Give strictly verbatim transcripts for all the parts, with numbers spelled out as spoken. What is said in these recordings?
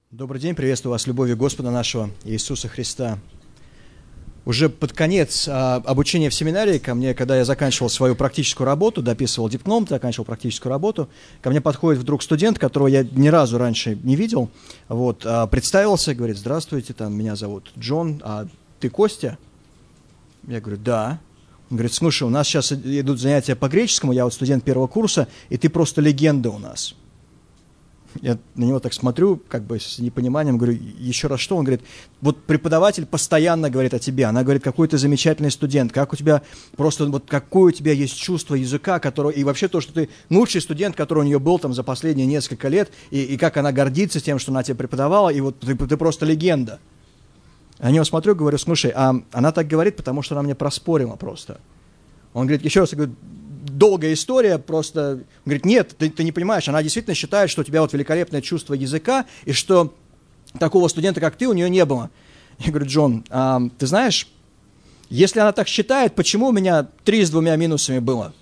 Добрый день, приветствую вас с любовью Господа нашего Иисуса Христа. Уже под конец а, обучения в семинарии ко мне, когда я заканчивал свою практическую работу, дописывал диплом, заканчивал практическую работу, ко мне подходит вдруг студент, которого я ни разу раньше не видел, вот, а, представился, говорит: здравствуйте, там, меня зовут Джон, а ты Костя? Я говорю: да. Он говорит: слушай, у нас сейчас идут занятия по греческому, я вот студент первого курса, и ты просто легенда у нас. Я на него так смотрю, как бы с непониманием, говорю: еще раз что? Он говорит: вот преподаватель постоянно говорит о тебе, она говорит: какой ты замечательный студент, как у тебя, просто вот какое у тебя есть чувство языка, которого, и вообще то, что ты лучший студент, который у нее был там за последние несколько лет, и, и как она гордится тем, что она тебе преподавала, и вот ты, ты просто легенда. Я на него смотрю, говорю: слушай, а она так говорит, потому что она мне проспорила просто. Он говорит, еще раз, я говорю: долгая история, просто, он говорит: нет, ты, ты не понимаешь, она действительно считает, что у тебя вот великолепное чувство языка, и что такого студента, как ты, у нее не было. Я говорю: Джон, а, ты знаешь, если она так считает, почему у меня три с двумя минусами было?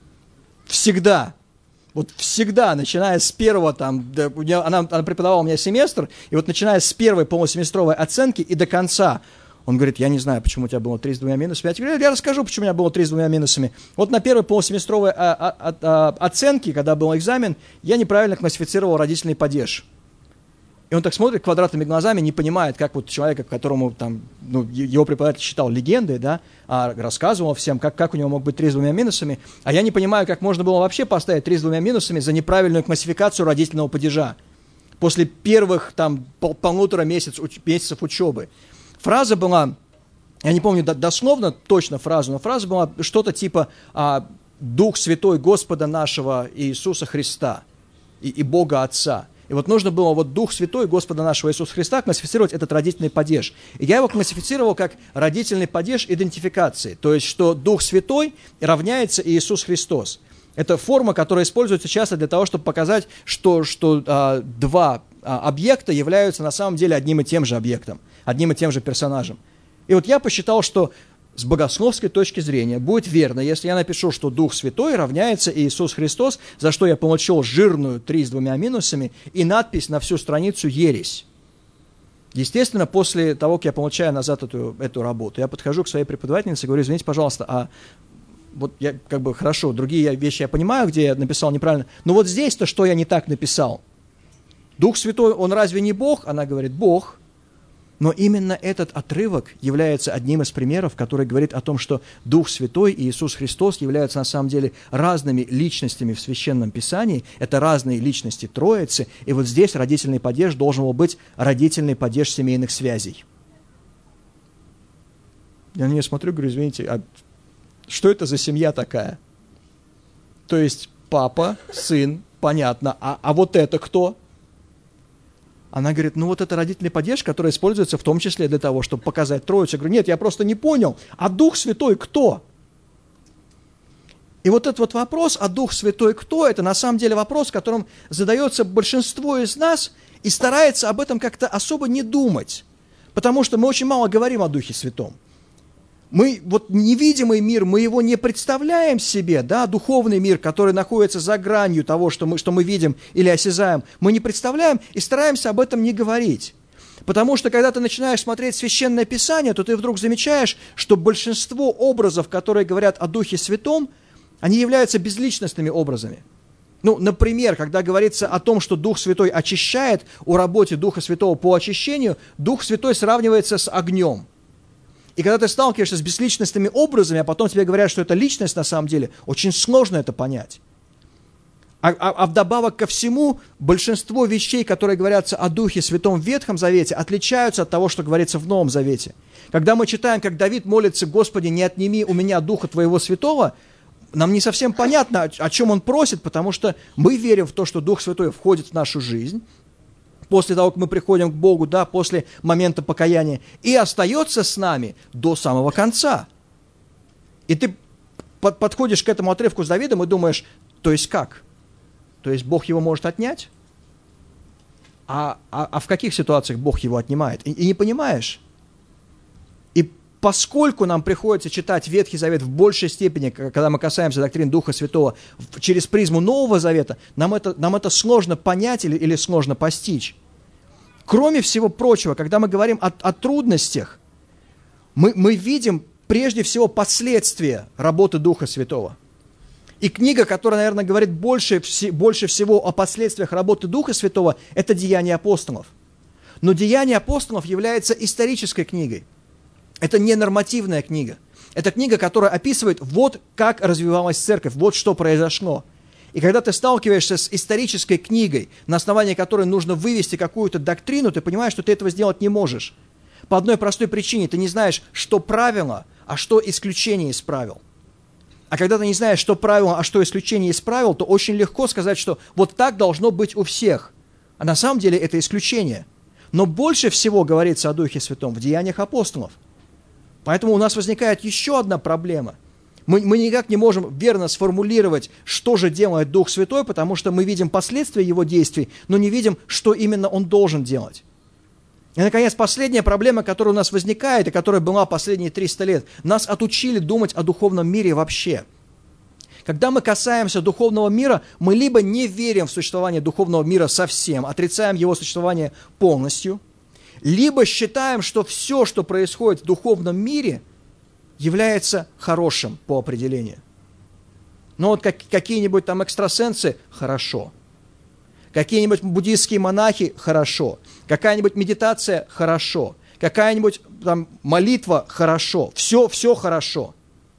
Всегда. Вот всегда, начиная с первого, там, да, у нее, она, она преподавала у меня семестр, и вот начиная с первой полусеместровой оценки и до конца, он говорит: я не знаю, почему у тебя было три с двумя минусами. Я тебе говорю: я расскажу, почему у меня было три с двумя минусами. Вот на первой полусеместровой а, а, а, оценке, когда был экзамен, я неправильно классифицировал родительный падеж. И он так смотрит квадратными глазами, не понимает, как вот человека, которому там, ну, его преподаватель считал легендой, да, а рассказывал всем, как, как у него мог быть три с двумя минусами. А я не понимаю, как можно было вообще поставить три с двумя минусами за неправильную классификацию родительного падежа после первых там пол, полутора месяц, уч, месяцев учебы. Фраза была, я не помню дословно точно фразу, но фраза была что-то типа а, «Дух Святой Господа нашего Иисуса Христа и, и Бога Отца». И вот нужно было вот Дух Святой Господа нашего Иисуса Христа классифицировать этот родительный падеж. И я его классифицировал как родительный падеж идентификации, то есть что Дух Святой равняется Иисус Христос. Это форма, которая используется часто для того, чтобы показать, что, что а, два а, объекта являются на самом деле одним и тем же объектом, одним и тем же персонажем. И вот я посчитал, что с богословской точки зрения будет верно, если я напишу, что Дух Святой равняется Иисус Христос, за что я получил жирную три с двумя минусами и надпись на всю страницу «Ересь». Естественно, после того, как я получаю назад эту, эту работу, я подхожу к своей преподавательнице и говорю: извините, пожалуйста, а вот я как бы хорошо, другие вещи я понимаю, где я написал неправильно, но вот здесь-то что я не так написал? Дух Святой, он разве не Бог? Она говорит: Бог. Но именно этот отрывок является одним из примеров, который говорит о том, что Дух Святой и Иисус Христос являются на самом деле разными личностями в Священном Писании. Это разные личности Троицы. И вот здесь родительный падеж должен был быть родительный падеж семейных связей. Я на нее смотрю, говорю: извините, а что это за семья такая? То есть папа, сын, понятно, а, а вот это кто? Она говорит: ну вот это родительный падеж, который используется в том числе для того, чтобы показать Троицу. Я говорю: нет, я просто не понял, а Дух Святой кто? И вот этот вот вопрос, а Дух Святой кто, это на самом деле вопрос, которым задается большинство из нас и старается об этом как-то особо не думать, потому что мы очень мало говорим о Духе Святом. Мы, вот невидимый мир, мы его не представляем себе, да, духовный мир, который находится за гранью того, что мы, что мы видим или осязаем, мы не представляем и стараемся об этом не говорить. Потому что, когда ты начинаешь смотреть Священное Писание, то ты вдруг замечаешь, что большинство образов, которые говорят о Духе Святом, они являются безличностными образами. Ну, например, когда говорится о том, что Дух Святой очищает, о работе Духа Святого по очищению, Дух Святой сравнивается с огнем. И когда ты сталкиваешься с безличностными образами, а потом тебе говорят, что это личность на самом деле, очень сложно это понять. А, а, а вдобавок ко всему, большинство вещей, которые говорятся о Духе Святом в Ветхом Завете, отличаются от того, что говорится в Новом Завете. Когда мы читаем, как Давид молится: «Господи, не отними у меня Духа Твоего Святого», нам не совсем понятно, о, о чем он просит, потому что мы верим в то, что Дух Святой входит в нашу жизнь, после того, как мы приходим к Богу, да, после момента покаяния, и остается с нами до самого конца. И ты под, подходишь к этому отрывку с Давидом и думаешь: то есть как? То есть Бог его может отнять? А, а, а в каких ситуациях Бог его отнимает? И, и не понимаешь. И поскольку нам приходится читать Ветхий Завет в большей степени, когда мы касаемся доктрин Духа Святого, через призму Нового Завета, нам это, нам это сложно понять или, или сложно постичь. Кроме всего прочего, когда мы говорим о, о трудностях, мы, мы видим прежде всего последствия работы Духа Святого. И книга, которая, наверное, говорит больше, больше всего о последствиях работы Духа Святого, это «Деяния апостолов». Но «Деяния апостолов» является исторической книгой. Это не нормативная книга. Это книга, которая описывает, вот как развивалась церковь, вот что произошло. И когда ты сталкиваешься с исторической книгой, на основании которой нужно вывести какую-то доктрину, ты понимаешь, что ты этого сделать не можешь. По одной простой причине. Ты не знаешь, что правило, а что исключение из правил. А когда ты не знаешь, что правило, а что исключение из правил, то очень легко сказать, что вот так должно быть у всех. А на самом деле это исключение. Но больше всего говорится о Духе Святом в Деяниях апостолов. Поэтому у нас возникает еще одна проблема. Мы, мы никак не можем верно сформулировать, что же делает Дух Святой, потому что мы видим последствия Его действий, но не видим, что именно Он должен делать. И, наконец, последняя проблема, которая у нас возникает, и которая была последние триста лет. Нас отучили думать о духовном мире вообще. Когда мы касаемся духовного мира, мы либо не верим в существование духовного мира совсем, отрицаем его существование полностью, либо считаем, что все, что происходит в духовном мире, является хорошим по определению. Но вот как, какие-нибудь там экстрасенсы – хорошо. Какие-нибудь буддийские монахи – хорошо. Какая-нибудь медитация – хорошо. Какая-нибудь там молитва – хорошо. Все, все хорошо.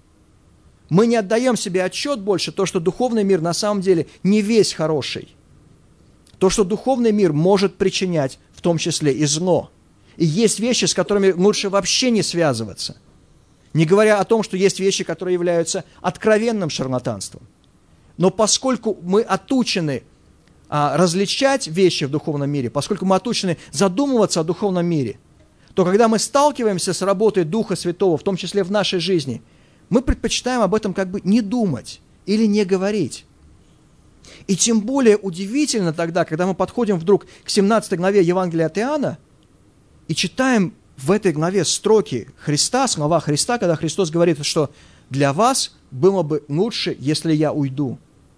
Мы не отдаем себе отчет больше, то, что духовный мир на самом деле не весь хороший. То, что духовный мир может причинять, в том числе и зло. И есть вещи, с которыми лучше вообще не связываться. Не говоря о том, что есть вещи, которые являются откровенным шарлатанством. Но поскольку мы отучены а, различать вещи в духовном мире, поскольку мы отучены задумываться о духовном мире, то когда мы сталкиваемся с работой Духа Святого, в том числе в нашей жизни, мы предпочитаем об этом как бы не думать или не говорить. И тем более удивительно тогда, когда мы подходим вдруг к семнадцатой главе Евангелия от Иоанна и читаем в этой главе строки Христа, слова Христа, когда Христос говорит, что для вас было бы лучше, если я уйду.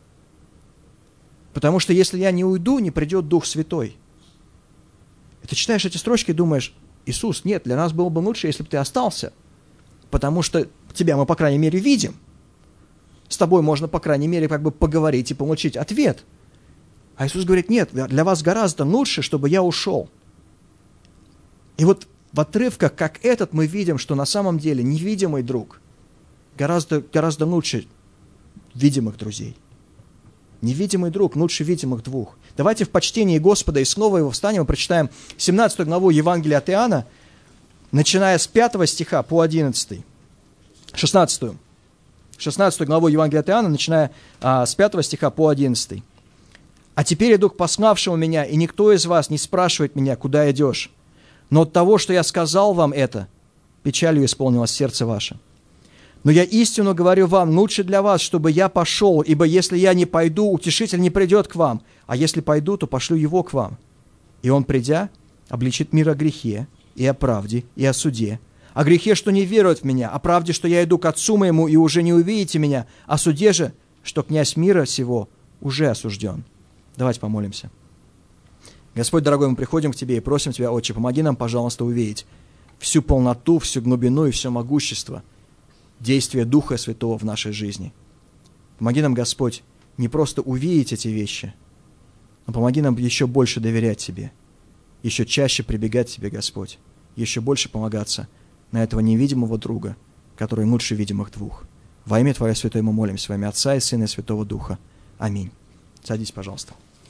Потому что если я не уйду, не придет Дух Святой. И ты читаешь эти строчки и думаешь, Иисус, нет, для нас было бы лучше, если бы ты остался. Потому что тебя мы, по крайней мере, видим. С тобой можно, по крайней мере, как бы поговорить и получить ответ. А Иисус говорит, нет, для вас гораздо лучше, чтобы я ушел. И вот в отрывках, как этот, мы видим, что на самом деле невидимый друг гораздо, гораздо лучше видимых друзей. Невидимый друг лучше видимых двух. Давайте в почтении Господа и снова его встанем и прочитаем семнадцатую главу Евангелия от Иоанна, начиная с пятого стиха по одиннадцатый. шестнадцатую. шестнадцатую главу Евангелия от Иоанна, начиная а, с пятого стиха по одиннадцатый. «А теперь иду к пославшему меня, и никто из вас не спрашивает меня, куда идешь. Но от того, что я сказал вам это, печалью исполнилось сердце ваше. Но я истину говорю вам, лучше для вас, чтобы я пошел, ибо если я не пойду, утешитель не придет к вам, а если пойду, то пошлю его к вам. И он, придя, обличит мир о грехе, и о правде, и о суде. О грехе, что не веруют в меня, о правде, что я иду к Отцу моему, и уже не увидите меня, о суде же, что князь мира сего уже осужден». Давайте помолимся. Господь, дорогой, мы приходим к Тебе и просим Тебя, Отче, помоги нам, пожалуйста, увидеть всю полноту, всю глубину и все могущество действия Духа Святого в нашей жизни. Помоги нам, Господь, не просто увидеть эти вещи, но помоги нам еще больше доверять Тебе, еще чаще прибегать к Тебе, Господь, еще больше полагаться на этого невидимого друга, который лучше видимых двух. Во имя Твое Святое мы молимся, во имя Отца и Сына и Святого Духа. Аминь. Садись, пожалуйста.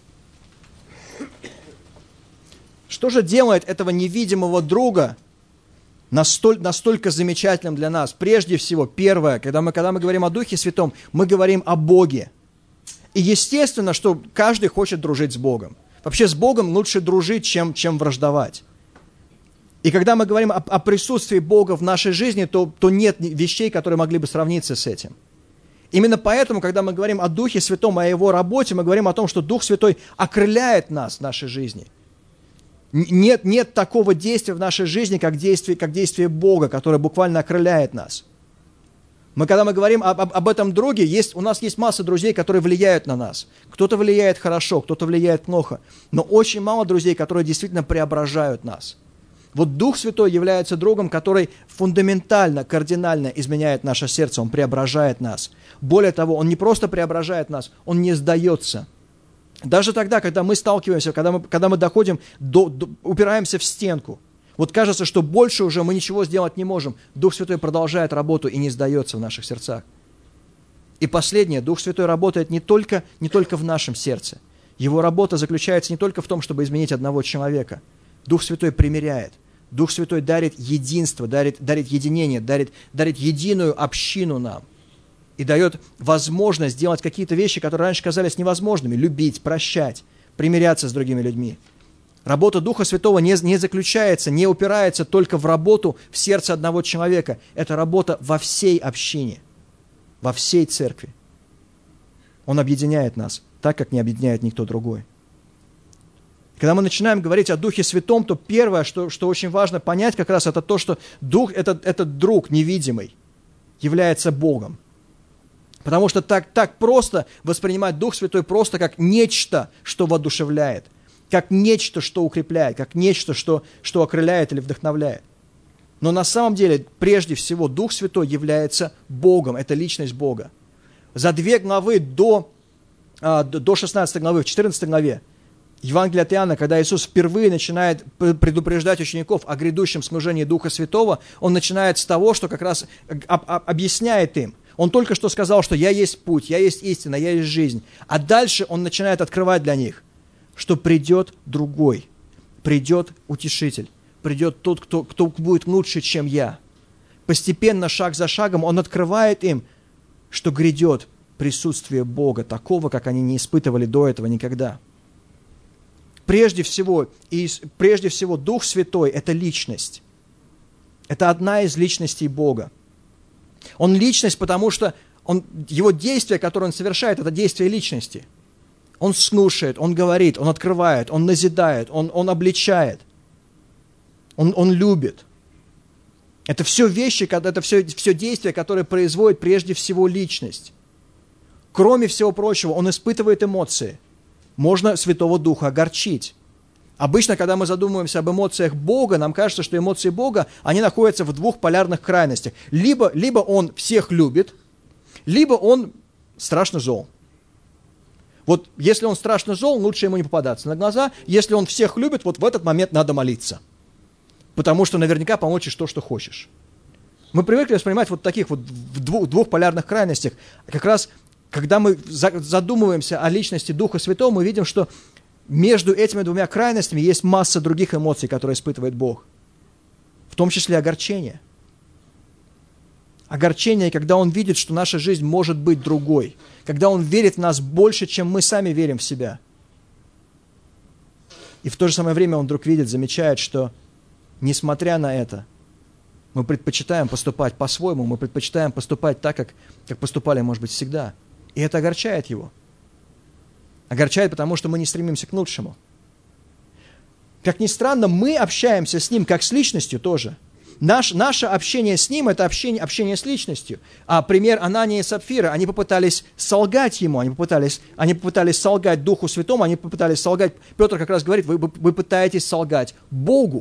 Что же делает этого невидимого друга настоль, настолько замечательным для нас? Прежде всего, первое, когда мы, когда мы говорим о Духе Святом, мы говорим о Боге. И естественно, что каждый хочет дружить с Богом. Вообще с Богом лучше дружить, чем, чем враждовать. И когда мы говорим о, о присутствии Бога в нашей жизни, то, то нет вещей, которые могли бы сравниться с этим. Именно поэтому, когда мы говорим о Духе Святом, о Его работе, мы говорим о том, что Дух Святой окрыляет нас в нашей жизни. Нет, нет такого действия в нашей жизни, как действие, как действие Бога, которое буквально окрыляет нас. Мы, когда мы говорим об, об, об этом друге, есть, у нас есть масса друзей, которые влияют на нас. Кто-то влияет хорошо, кто-то влияет плохо. Но очень мало друзей, которые действительно преображают нас. Вот Дух Святой является другом, который фундаментально, кардинально изменяет наше сердце. Он преображает нас. Более того, Он не просто преображает нас, Он не сдается. Даже тогда, когда мы сталкиваемся, когда мы, когда мы доходим, до, до, упираемся в стенку, вот кажется, что больше уже мы ничего сделать не можем. Дух Святой продолжает работу и не сдается в наших сердцах. И последнее, Дух Святой работает не только, не только в нашем сердце. Его работа заключается не только в том, чтобы изменить одного человека. Дух Святой примиряет. Дух Святой дарит единство, дарит, дарит единение, дарит, дарит единую общину нам. И дает возможность делать какие-то вещи, которые раньше казались невозможными. Любить, прощать, примиряться с другими людьми. Работа Духа Святого не, не заключается, не упирается только в работу в сердце одного человека. Это работа во всей общине, во всей церкви. Он объединяет нас так, как не объединяет никто другой. Когда мы начинаем говорить о Духе Святом, то первое, что, что очень важно понять как раз, это то, что Дух, этот, этот друг невидимый, является Богом. Потому что так, так просто воспринимать Дух Святой просто как нечто, что воодушевляет, как нечто, что укрепляет, как нечто, что, что окрыляет или вдохновляет. Но на самом деле, прежде всего, Дух Святой является Богом, это личность Бога. За две главы до, до шестнадцатой главы, в четырнадцатой главе, Евангелие от Иоанна, когда Иисус впервые начинает предупреждать учеников о грядущем служении Духа Святого, Он начинает с того, что как раз объясняет им. Он только что сказал, что «Я есть путь, я есть истина, я есть жизнь». А дальше Он начинает открывать для них, что придет другой, придет утешитель, придет тот, кто, кто будет лучше, чем я. Постепенно, шаг за шагом, Он открывает им, что грядет присутствие Бога, такого, как они не испытывали до этого никогда. Прежде всего, и прежде всего, Дух Святой – это личность. Это одна из личностей Бога. Он личность, потому что он, его действие, которое Он совершает, это действие личности. Он слушает, Он говорит, Он открывает, Он назидает, Он, он обличает, он, он любит. Это все вещи, это все, все действия, которые производит прежде всего личность. Кроме всего прочего, Он испытывает эмоции. Можно Святого Духа огорчить. Обычно, когда мы задумываемся об эмоциях Бога, нам кажется, что эмоции Бога, они находятся в двух полярных крайностях. Либо, либо Он всех любит, либо Он страшно зол. Вот если Он страшно зол, лучше ему не попадаться на глаза. Если Он всех любит, вот в этот момент надо молиться. Потому что наверняка получишь то, что хочешь. Мы привыкли воспринимать вот таких вот в двух, двух полярных крайностях. Как раз, когда мы задумываемся о личности Духа Святого, мы видим, что между этими двумя крайностями есть масса других эмоций, которые испытывает Бог. В том числе огорчение. Огорчение, когда Он видит, что наша жизнь может быть другой. Когда Он верит в нас больше, чем мы сами верим в себя. И в то же самое время Он вдруг видит, замечает, что, несмотря на это, мы предпочитаем поступать по-своему, мы предпочитаем поступать так, как, как поступали, может быть, всегда. И это огорчает Его. Огорчает, потому что мы не стремимся к лучшему. Как ни странно, мы общаемся с Ним как с личностью тоже. Наш, наше общение с Ним – это общение, общение с личностью. А пример Анания и Сапфира, они попытались солгать Ему, они попытались, они попытались солгать Духу Святому, они попытались солгать, Петр как раз говорит, вы, вы пытаетесь солгать Богу.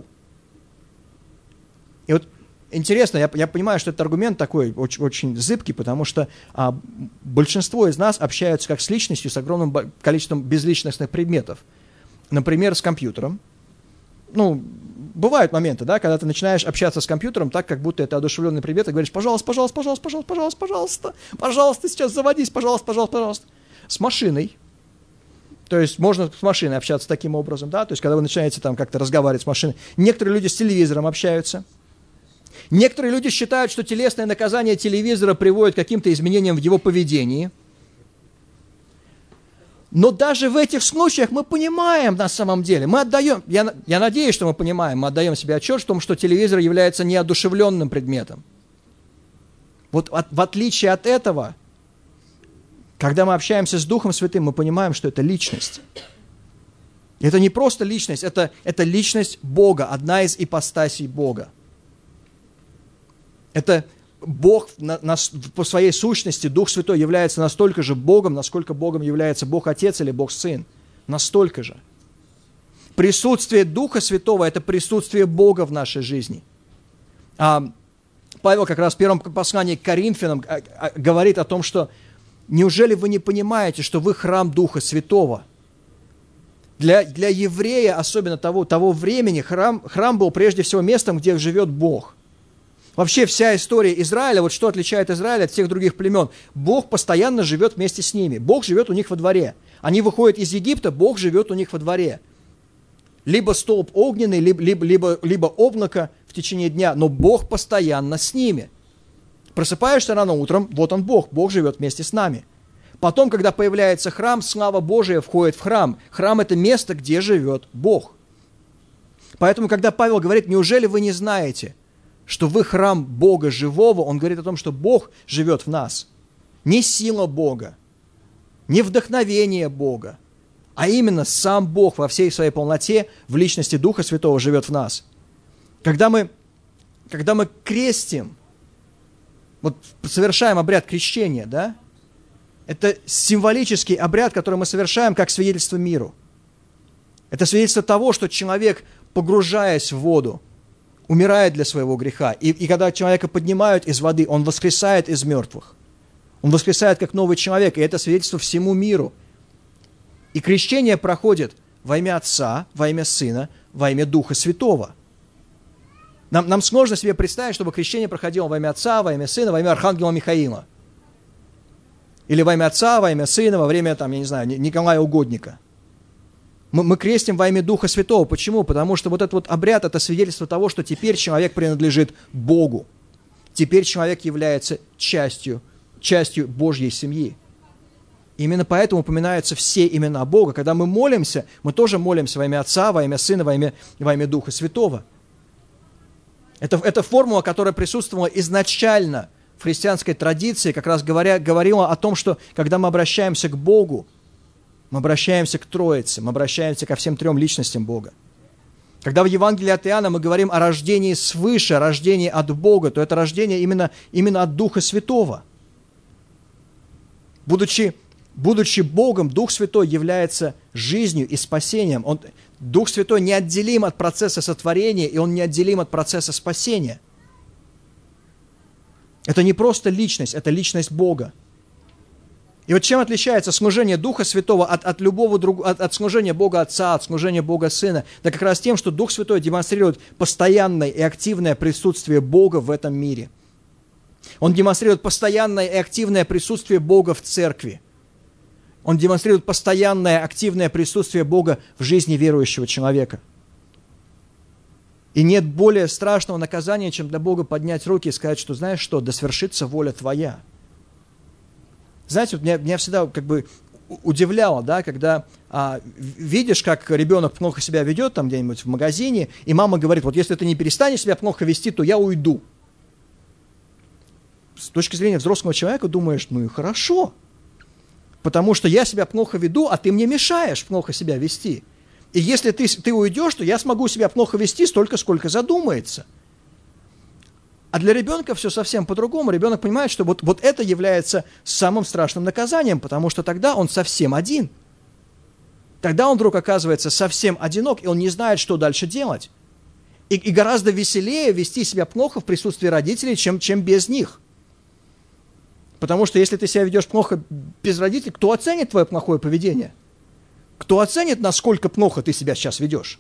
И вот интересно, я, я понимаю, что этот аргумент такой очень, очень зыбкий, потому что а, большинство из нас общаются как с личностью, с огромным количеством безличностных предметов. Например, с компьютером. Ну, бывают моменты, да, когда ты начинаешь общаться с компьютером так, как будто это одушевленный предмет, и говоришь, пожалуйста, пожалуйста, пожалуйста, пожалуйста, пожалуйста, пожалуйста, пожалуйста, сейчас заводись, пожалуйста, пожалуйста, пожалуйста. С машиной. То есть можно с машиной общаться таким образом, да, то есть когда вы начинаете там как-то разговаривать с машиной. Некоторые люди с телевизором общаются. Некоторые люди считают, что телесное наказание телевизора приводит к каким-то изменениям в его поведении. Но даже в этих случаях мы понимаем на самом деле, мы отдаем, я, я надеюсь, что мы понимаем, мы отдаем себе отчет в том, что телевизор является неодушевленным предметом. Вот от, в отличие от этого, когда мы общаемся с Духом Святым, мы понимаем, что это личность. Это не просто личность, это, это личность Бога, одна из ипостасей Бога. Это Бог на, на, по своей сущности, Дух Святой является настолько же Богом, насколько Богом является Бог Отец или Бог Сын. Настолько же. Присутствие Духа Святого – это присутствие Бога в нашей жизни. А Павел как раз в первом послании к Коринфянам говорит о том, что неужели вы не понимаете, что вы храм Духа Святого? Для, для еврея, особенно того, того времени, храм, храм был прежде всего местом, где живет Бог. Вообще вся история Израиля, вот что отличает Израиль от всех других племен, Бог постоянно живет вместе с ними. Бог живет у них во дворе. Они выходят из Египта, Бог живет у них во дворе. Либо столб огненный, либо, либо, либо, либо облако в течение дня, но Бог постоянно с ними. Просыпаешься рано утром, вот он Бог, Бог живет вместе с нами. Потом, когда появляется храм, слава Божия входит в храм. Храм – это место, где живет Бог. Поэтому, когда Павел говорит, неужели вы не знаете, что вы храм Бога живого, он говорит о том, что Бог живет в нас. Не сила Бога, не вдохновение Бога, а именно сам Бог во всей своей полноте в личности Духа Святого живет в нас. Когда мы, когда мы крестим, вот совершаем обряд крещения, да, это символический обряд, который мы совершаем как свидетельство миру. Это свидетельство того, что человек, погружаясь в воду, умирает для своего греха. И, и когда человека поднимают из воды, он воскресает из мертвых. Он воскресает как новый человек, и это свидетельство всему миру. И крещение проходит во имя Отца, во имя Сына, во имя Духа Святого. Нам, нам сложно себе представить, чтобы крещение проходило во имя Отца, во имя Сына, во имя Архангела Михаила. Или во имя Отца, во имя Сына, во время, там, я не знаю, Николая Угодника. Мы, мы крестим во имя Духа Святого. Почему? Потому что вот этот вот обряд – это свидетельство того, что теперь человек принадлежит Богу. Теперь человек является частью, частью Божьей семьи. Именно поэтому упоминаются все имена Бога. Когда мы молимся, мы тоже молимся во имя Отца, во имя Сына, во имя, во имя Духа Святого. Это, это формула, которая присутствовала изначально в христианской традиции, как раз говоря, говорила о том, что когда мы обращаемся к Богу, мы обращаемся к Троице, мы обращаемся ко всем трем личностям Бога. Когда в Евангелии от Иоанна мы говорим о рождении свыше, о рождении от Бога, то это рождение именно, именно от Духа Святого. Будучи, будучи Богом, Дух Святой является жизнью и спасением. Он, Дух Святой неотделим от процесса сотворения, и Он неотделим от процесса спасения. Это не просто личность, это личность Бога. И вот чем отличается служение Духа Святого от, от любого другого, от, от служения Бога Отца, от служения Бога Сына? Да как раз тем, что Дух Святой демонстрирует постоянное и активное присутствие Бога в этом мире. Он демонстрирует постоянное и активное присутствие Бога в церкви. Он демонстрирует постоянное активное присутствие Бога в жизни верующего человека. И нет более страшного наказания, чем для Бога поднять руки и сказать, что знаешь что, да свершится воля твоя. Знаете, вот меня, меня всегда как бы удивляло, да, когда а, видишь, как ребенок плохо себя ведет там где-нибудь в магазине, и мама говорит, вот если ты не перестанешь себя плохо вести, то я уйду. С точки зрения взрослого человека думаешь, ну и хорошо, потому что я себя плохо веду, а ты мне мешаешь плохо себя вести. И если ты, ты уйдешь, то я смогу себя плохо вести столько, сколько задумается. А для ребенка все совсем по-другому. Ребенок понимает, что вот, вот это является самым страшным наказанием, потому что тогда он совсем один. Тогда он вдруг оказывается совсем одинок, и он не знает, что дальше делать. И, и гораздо веселее вести себя плохо в присутствии родителей, чем, чем без них. Потому что если ты себя ведешь плохо без родителей, кто оценит твое плохое поведение? Кто оценит, насколько плохо ты себя сейчас ведешь?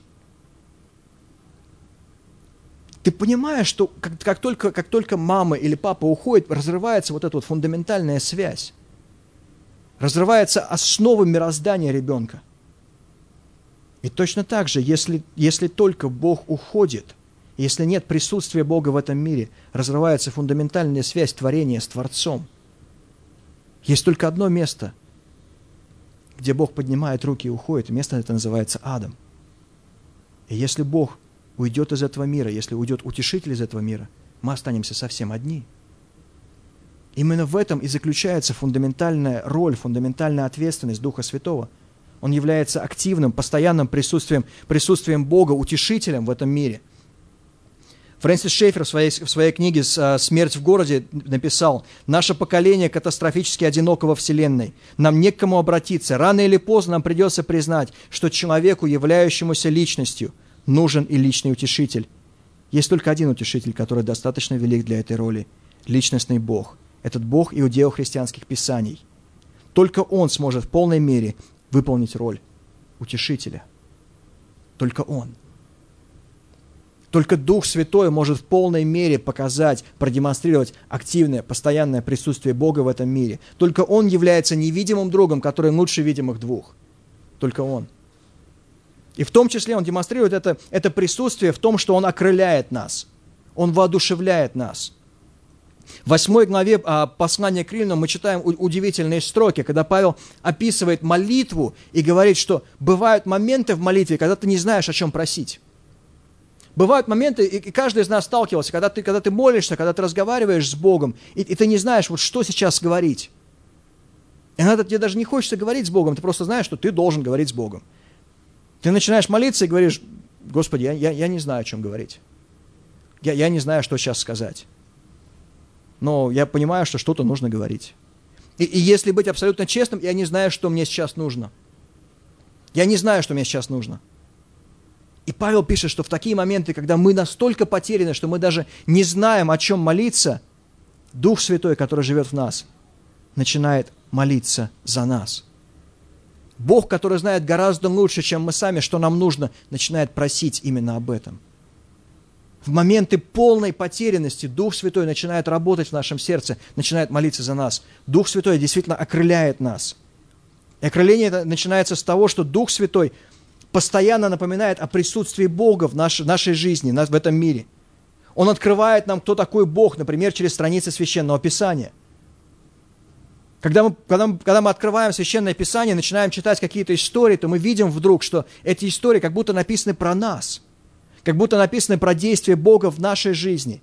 Ты понимаешь, что как, как, только, как только мама или папа уходит, разрывается вот эта вот фундаментальная связь. Разрывается основа мироздания ребенка. И точно так же, если, если только Бог уходит, если нет присутствия Бога в этом мире, разрывается фундаментальная связь творения с Творцом. Есть только одно место, где Бог поднимает руки и уходит, и место это называется адом. И если Бог уйдет из этого мира, если уйдет утешитель из этого мира, мы останемся совсем одни. Именно в этом и заключается фундаментальная роль, фундаментальная ответственность Духа Святого. Он является активным, постоянным присутствием, присутствием Бога, утешителем в этом мире. Фрэнсис Шеффер в своей, в своей книге «Смерть в городе» написал: «Наше поколение катастрофически одиноко во Вселенной. Нам не к кому обратиться. Рано или поздно нам придется признать, что человеку, являющемуся личностью, нужен и личный утешитель. Есть только один утешитель, который достаточно велик для этой роли – личностный Бог. Этот Бог иудео-христианских писаний. Только Он сможет в полной мере выполнить роль утешителя. Только Он. Только Дух Святой может в полной мере показать, продемонстрировать активное, постоянное присутствие Бога в этом мире. Только Он является невидимым другом, который лучше видимых двух. Только Он. И в том числе Он демонстрирует это, это присутствие в том, что Он окрыляет нас. Он воодушевляет нас. В восьмой главе послания к Римлянам мы читаем удивительные строки, когда Павел описывает молитву и говорит, что бывают моменты в молитве, когда ты не знаешь, о чем просить. Бывают моменты, и каждый из нас сталкивался, когда ты, когда ты молишься, когда ты разговариваешь с Богом, и, и ты не знаешь, вот что сейчас говорить. Иногда тебе даже не хочется говорить с Богом, ты просто знаешь, что ты должен говорить с Богом. Ты начинаешь молиться и говоришь: Господи, я, я, я не знаю, о чем говорить. Я, я не знаю, что сейчас сказать. Но я понимаю, что что-то нужно говорить. И, и если быть абсолютно честным, я не знаю, что мне сейчас нужно. Я не знаю, что мне сейчас нужно. И Павел пишет, что в такие моменты, когда мы настолько потеряны, что мы даже не знаем, о чем молиться, Дух Святой, который живет в нас, начинает молиться за нас. Бог, который знает гораздо лучше, чем мы сами, что нам нужно, начинает просить именно об этом. В моменты полной потерянности Дух Святой начинает работать в нашем сердце, начинает молиться за нас. Дух Святой действительно окрыляет нас. И окрыление это начинается с того, что Дух Святой постоянно напоминает о присутствии Бога в нашей, нашей жизни, в этом мире. Он открывает нам, кто такой Бог, например, через страницы Священного Писания. Когда мы, когда, мы, когда мы открываем Священное Писание, начинаем читать какие-то истории, то мы видим вдруг, что эти истории как будто написаны про нас, как будто написаны про действие Бога в нашей жизни.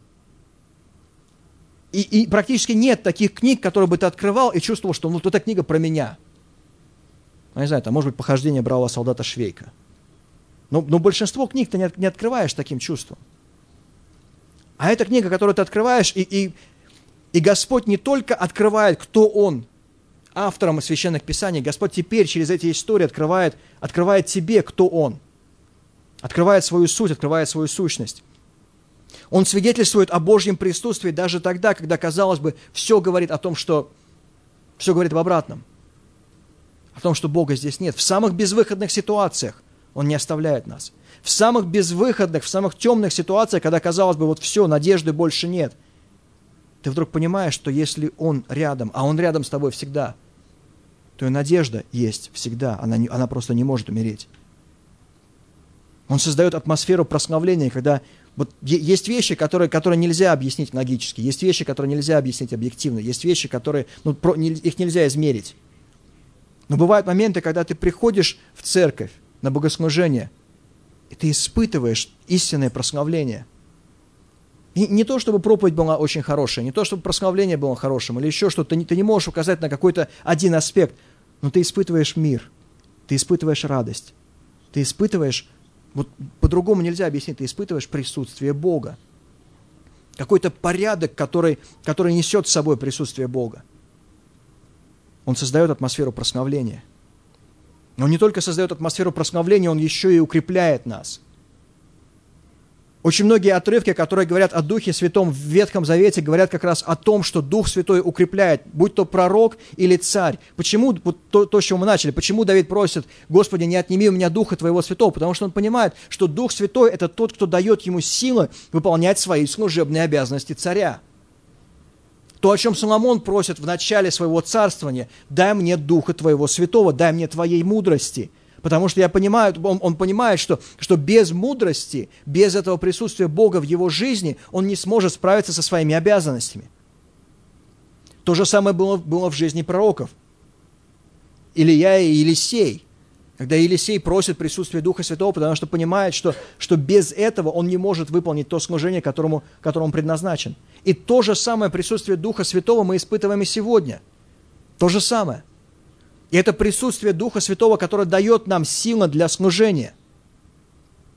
И, и практически нет таких книг, которые бы ты открывал и чувствовал, что ну, вот эта книга про меня. Я не знаю, там, может быть, «Похождение бравого солдата Швейка». Но, но большинство книг ты не, не открываешь таким чувством. А эта книга, которую ты открываешь, и, и, и Господь не только открывает, кто Он, автором Священных Писаний, Господь теперь через эти истории открывает, открывает тебе, кто Он. Открывает свою суть, открывает свою сущность. Он свидетельствует о Божьем присутствии даже тогда, когда, казалось бы, все говорит о том, что все говорит об обратном. О том, что Бога здесь нет. В самых безвыходных ситуациях Он не оставляет нас. В самых безвыходных, в самых темных ситуациях, когда, казалось бы, вот все, надежды больше нет, ты вдруг понимаешь, что если Он рядом, а Он рядом с тобой всегда, то и надежда есть всегда. Она, не, она просто не может умереть. Он создает атмосферу прославления, когда вот есть вещи, которые, которые нельзя объяснить логически, есть вещи, которые нельзя объяснить объективно, есть вещи, которые, ну, про, не, их нельзя измерить. Но бывают моменты, когда ты приходишь в церковь на богослужение, и ты испытываешь истинное прославление. И не то, чтобы проповедь была очень хорошая, не то, чтобы прославление было хорошим, или еще что-то, ты не, ты не можешь указать на какой-то один аспект, но ты испытываешь мир, ты испытываешь радость, ты испытываешь, вот по-другому нельзя объяснить, ты испытываешь присутствие Бога. Какой-то порядок, который, который несет с собой присутствие Бога. Он создает атмосферу прославления. Но он не только создает атмосферу прославления, он еще и укрепляет нас. Очень многие отрывки, которые говорят о Духе Святом в Ветхом Завете, говорят как раз о том, что Дух Святой укрепляет, будь то пророк или царь. Почему, вот то, то, с чего мы начали, почему Давид просит: «Господи, не отними у меня Духа Твоего Святого», потому что он понимает, что Дух Святой – это тот, кто дает ему силы выполнять свои служебные обязанности царя. То, о чем Соломон просит в начале своего царствования: «Дай мне Духа Твоего Святого, дай мне Твоей мудрости». Потому что я понимаю, он, он понимает, что, что без мудрости, без этого присутствия Бога в его жизни, он не сможет справиться со своими обязанностями. То же самое было, было в жизни пророков. Илья и Елисей. Когда Елисей просит присутствия Духа Святого, потому что понимает, что, что без этого он не может выполнить то служение, которому, которому он предназначен. И то же самое присутствие Духа Святого мы испытываем и сегодня. То же самое. И это присутствие Духа Святого, которое дает нам силу для служения.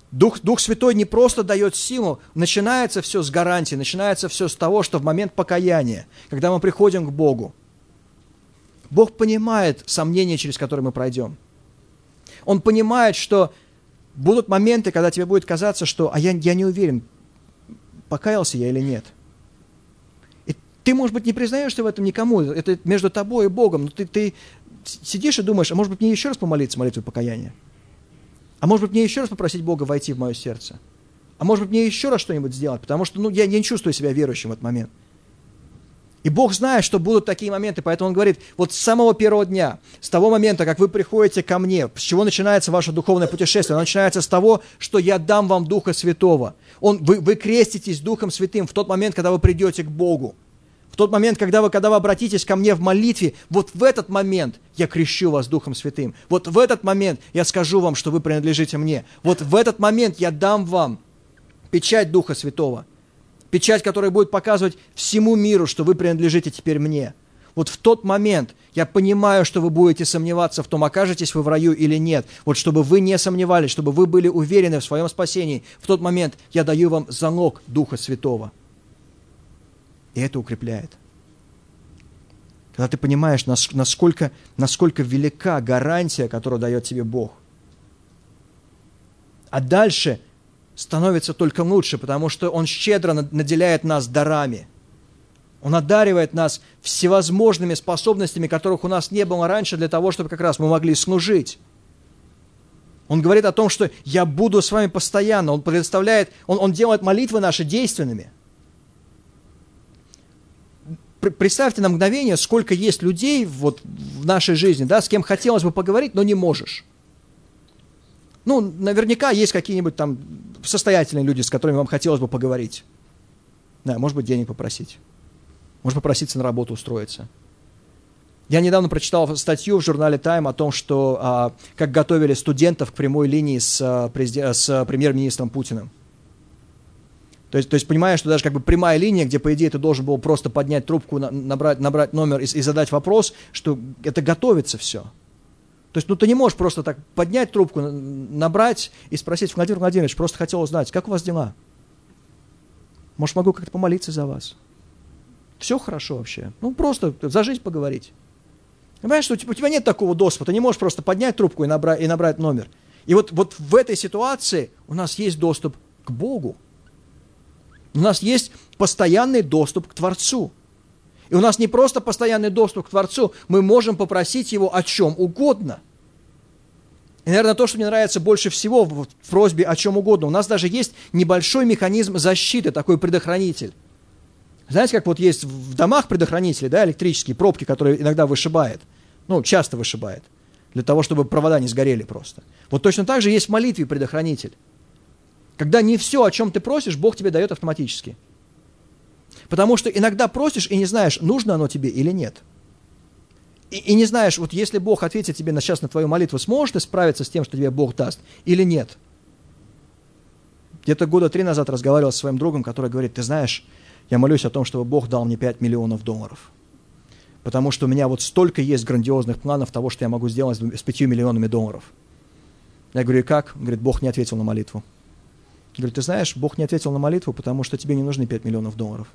Дух, Дух Святой не просто дает силу, начинается все с гарантии, начинается все с того, что в момент покаяния, когда мы приходим к Богу, Бог понимает сомнения, через которые мы пройдем. Он понимает, что будут моменты, когда тебе будет казаться, что «а я, я не уверен, покаялся я или нет». И ты, может быть, не признаешься в этом никому, это между тобой и Богом, но ты, ты сидишь и думаешь, а может быть, мне еще раз помолиться молитвой покаяния? А может быть, мне еще раз попросить Бога войти в мое сердце? А может быть, мне еще раз что-нибудь сделать? Потому что ну, я, я не чувствую себя верующим в этот момент. И Бог знает, что будут такие моменты, поэтому Он говорит, вот с самого первого дня, с того момента, как вы приходите ко мне, с чего начинается ваше духовное путешествие, оно начинается с того, что я дам вам Духа Святого. Он, вы, вы креститесь Духом Святым в тот момент, когда вы придете к Богу. В тот момент, когда вы, когда вы обратитесь ко мне в молитве, вот в этот момент я крещу вас Духом Святым. Вот в этот момент я скажу вам, что вы принадлежите мне. Вот в этот момент я дам вам печать Духа Святого. Печать, которая будет показывать всему миру, что вы принадлежите теперь мне. Вот в тот момент я понимаю, что вы будете сомневаться в том, окажетесь вы в раю или нет. Вот чтобы вы не сомневались, чтобы вы были уверены в своем спасении, в тот момент я даю вам залог Духа Святого. И это укрепляет. Когда ты понимаешь, насколько, насколько велика гарантия, которую дает тебе Бог. А дальше становится только лучше, потому что Он щедро наделяет нас дарами. Он одаривает нас всевозможными способностями, которых у нас не было раньше, для того, чтобы как раз мы могли служить. Он говорит о том, что «я буду с вами постоянно». Он предоставляет, Он, он делает молитвы наши действенными. Представьте на мгновение, сколько есть людей вот в нашей жизни, да, с кем хотелось бы поговорить, но не можешь. Ну, наверняка есть какие-нибудь там состоятельные люди, с которыми вам хотелось бы поговорить. Да, может быть, денег попросить. Может, попроситься на работу устроиться. Я недавно прочитал статью в журнале Time о том, что а, как готовили студентов к прямой линии с, а, презид... с премьер-министром Путиным. То есть, то есть, понимаешь, что даже как бы прямая линия, где, по идее, ты должен был просто поднять трубку, набрать, набрать номер и, и задать вопрос, что это готовится все. То есть, ну, ты не можешь просто так поднять трубку, набрать и спросить: Владимир Владимирович, просто хотел узнать, как у вас дела? Может, могу как-то помолиться за вас? Все хорошо вообще. Ну, просто за жизнь поговорить. Понимаешь, что у тебя нет такого доступа, ты не можешь просто поднять трубку и набрать, и набрать номер. И вот, вот в этой ситуации у нас есть доступ к Богу. У нас есть постоянный доступ к Творцу. И у нас не просто постоянный доступ к Творцу, мы можем попросить Его о чем угодно. И, наверное, то, что мне нравится больше всего в просьбе о чем угодно, у нас даже есть небольшой механизм защиты, такой предохранитель. Знаете, как вот есть в домах предохранители, да, электрические, пробки, которые иногда вышибает, ну, часто вышибает, для того, чтобы провода не сгорели просто. Вот точно так же есть в молитве предохранитель. Когда не все, о чем ты просишь, Бог тебе дает автоматически. Потому что иногда просишь и не знаешь, нужно оно тебе или нет. И, и не знаешь, вот если Бог ответит тебе на, сейчас на твою молитву, сможешь ты справиться с тем, что тебе Бог даст, или нет. Где-то года три назад разговаривал со своим другом, который говорит: ты знаешь, я молюсь о том, чтобы Бог дал мне пять миллионов долларов. Потому что у меня вот столько есть грандиозных планов того, что я могу сделать с пятью миллионами долларов. Я говорю: и как? Он говорит: Бог не ответил на молитву. Говорит: ты знаешь, Бог не ответил на молитву, потому что тебе не нужны пять миллионов долларов.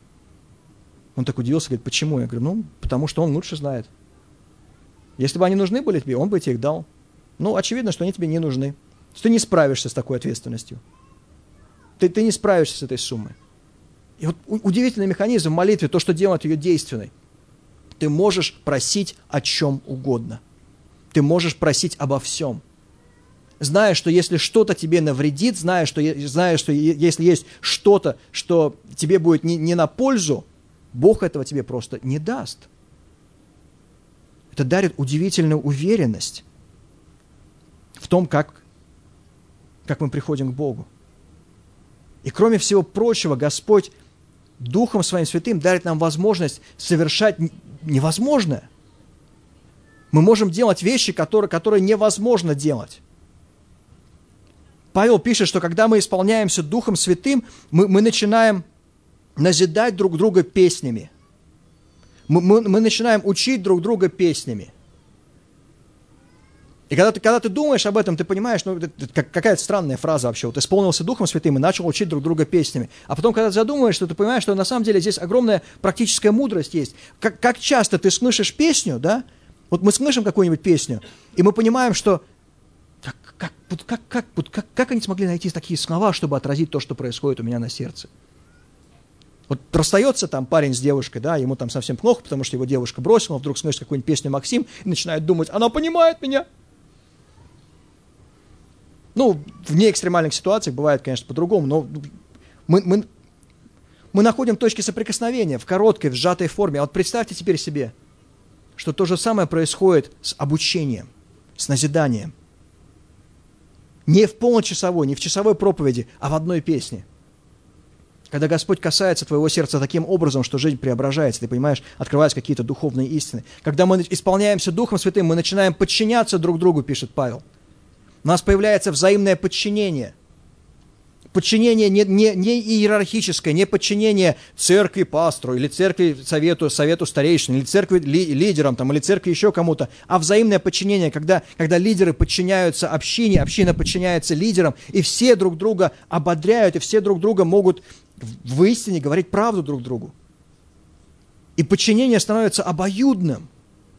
Он так удивился, говорит: почему? Я говорю: ну, потому что Он лучше знает. Если бы они нужны были тебе, Он бы тебе их дал. Ну, очевидно, что они тебе не нужны. Ты не справишься с такой ответственностью. Ты, ты не справишься с этой суммой. И вот удивительный механизм в молитве, то, что делает ее действенной. Ты можешь просить о чем угодно. Ты можешь просить обо всем. Зная, что если что-то тебе навредит, зная, что, зная, что если есть что-то, что тебе будет не, не на пользу, Бог этого тебе просто не даст. Это дарит удивительную уверенность в том, как, как мы приходим к Богу. И кроме всего прочего, Господь Духом Своим Святым дарит нам возможность совершать невозможное. Мы можем делать вещи, которые, которые невозможно делать. Павел пишет, что когда мы исполняемся Духом Святым, мы, мы начинаем назидать друг друга песнями. Мы, мы, мы начинаем учить друг друга песнями. И когда ты, когда ты думаешь об этом, ты понимаешь, ну, это, это какая-то странная фраза вообще. Вот исполнился Духом Святым и начал учить друг друга песнями. А потом, когда ты задумаешься, ты понимаешь, что на самом деле здесь огромная практическая мудрость есть. Как, как часто ты слышишь песню, да? Вот мы слышим какую-нибудь песню, и мы понимаем, что как, как, как, как, как, как они смогли найти такие слова, чтобы отразить то, что происходит у меня на сердце. Вот расстается там парень с девушкой, да, ему там совсем плохо, потому что его девушка бросила, он вдруг слышит какую-нибудь песню Максим и начинает думать, она понимает меня. Ну, в неэкстремальных ситуациях бывает, конечно, по-другому, но мы, мы, мы находим точки соприкосновения в короткой, в сжатой форме. А вот представьте теперь себе, что то же самое происходит с обучением, с назиданием. Не в получасовой, не в часовой проповеди, а в одной песне. Когда Господь касается твоего сердца таким образом, что жизнь преображается, ты понимаешь, открываются какие-то духовные истины. Когда мы исполняемся Духом Святым, мы начинаем подчиняться друг другу, пишет Павел. У нас появляется взаимное подчинение. Подчинение не, не, не иерархическое, не подчинение церкви пастору, или церкви совету, совету старейшин, или церкви ли, лидерам, там, или церкви еще кому-то, а взаимное подчинение, когда, когда лидеры подчиняются общине, община подчиняется лидерам, и все друг друга ободряют, и все друг друга могут в истине говорить правду друг другу. И подчинение становится обоюдным.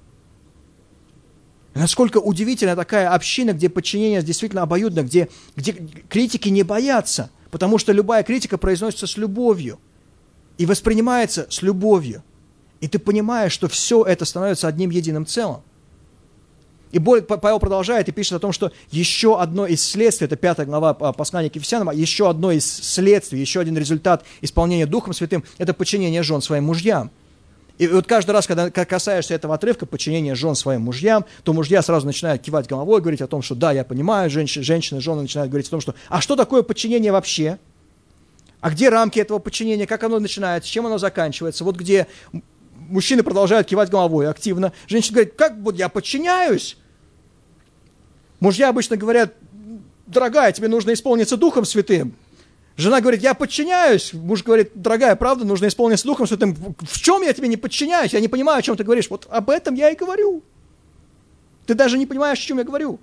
Насколько удивительна такая община, где подчинение действительно обоюдно, где, где критики не боятся, потому что любая критика произносится с любовью и воспринимается с любовью. И ты понимаешь, что все это становится одним единым целым. И Павел продолжает и пишет о том, что еще одно из следствий, это пятая глава послания к Ефесянам, еще одно из следствий, еще один результат исполнения Духом Святым – это подчинение жен своим мужьям. И вот каждый раз, когда касаешься этого отрывка, подчинения жен своим мужьям, то мужья сразу начинают кивать головой, говорить о том, что да, я понимаю, женщины, женщины, жены начинают говорить о том, что а что такое подчинение вообще? А где рамки этого подчинения, как оно начинается, чем оно заканчивается? Вот где мужчины продолжают кивать головой активно, женщина говорит, как вот я подчиняюсь? Мужья обычно говорят, дорогая, тебе нужно исполниться Духом Святым. Жена говорит, я подчиняюсь. Муж говорит, дорогая, правда, нужно исполниться Духом Святым. В чем я тебе не подчиняюсь? Я не понимаю, о чем ты говоришь. Вот об этом я и говорю. Ты даже не понимаешь, о чем я говорю.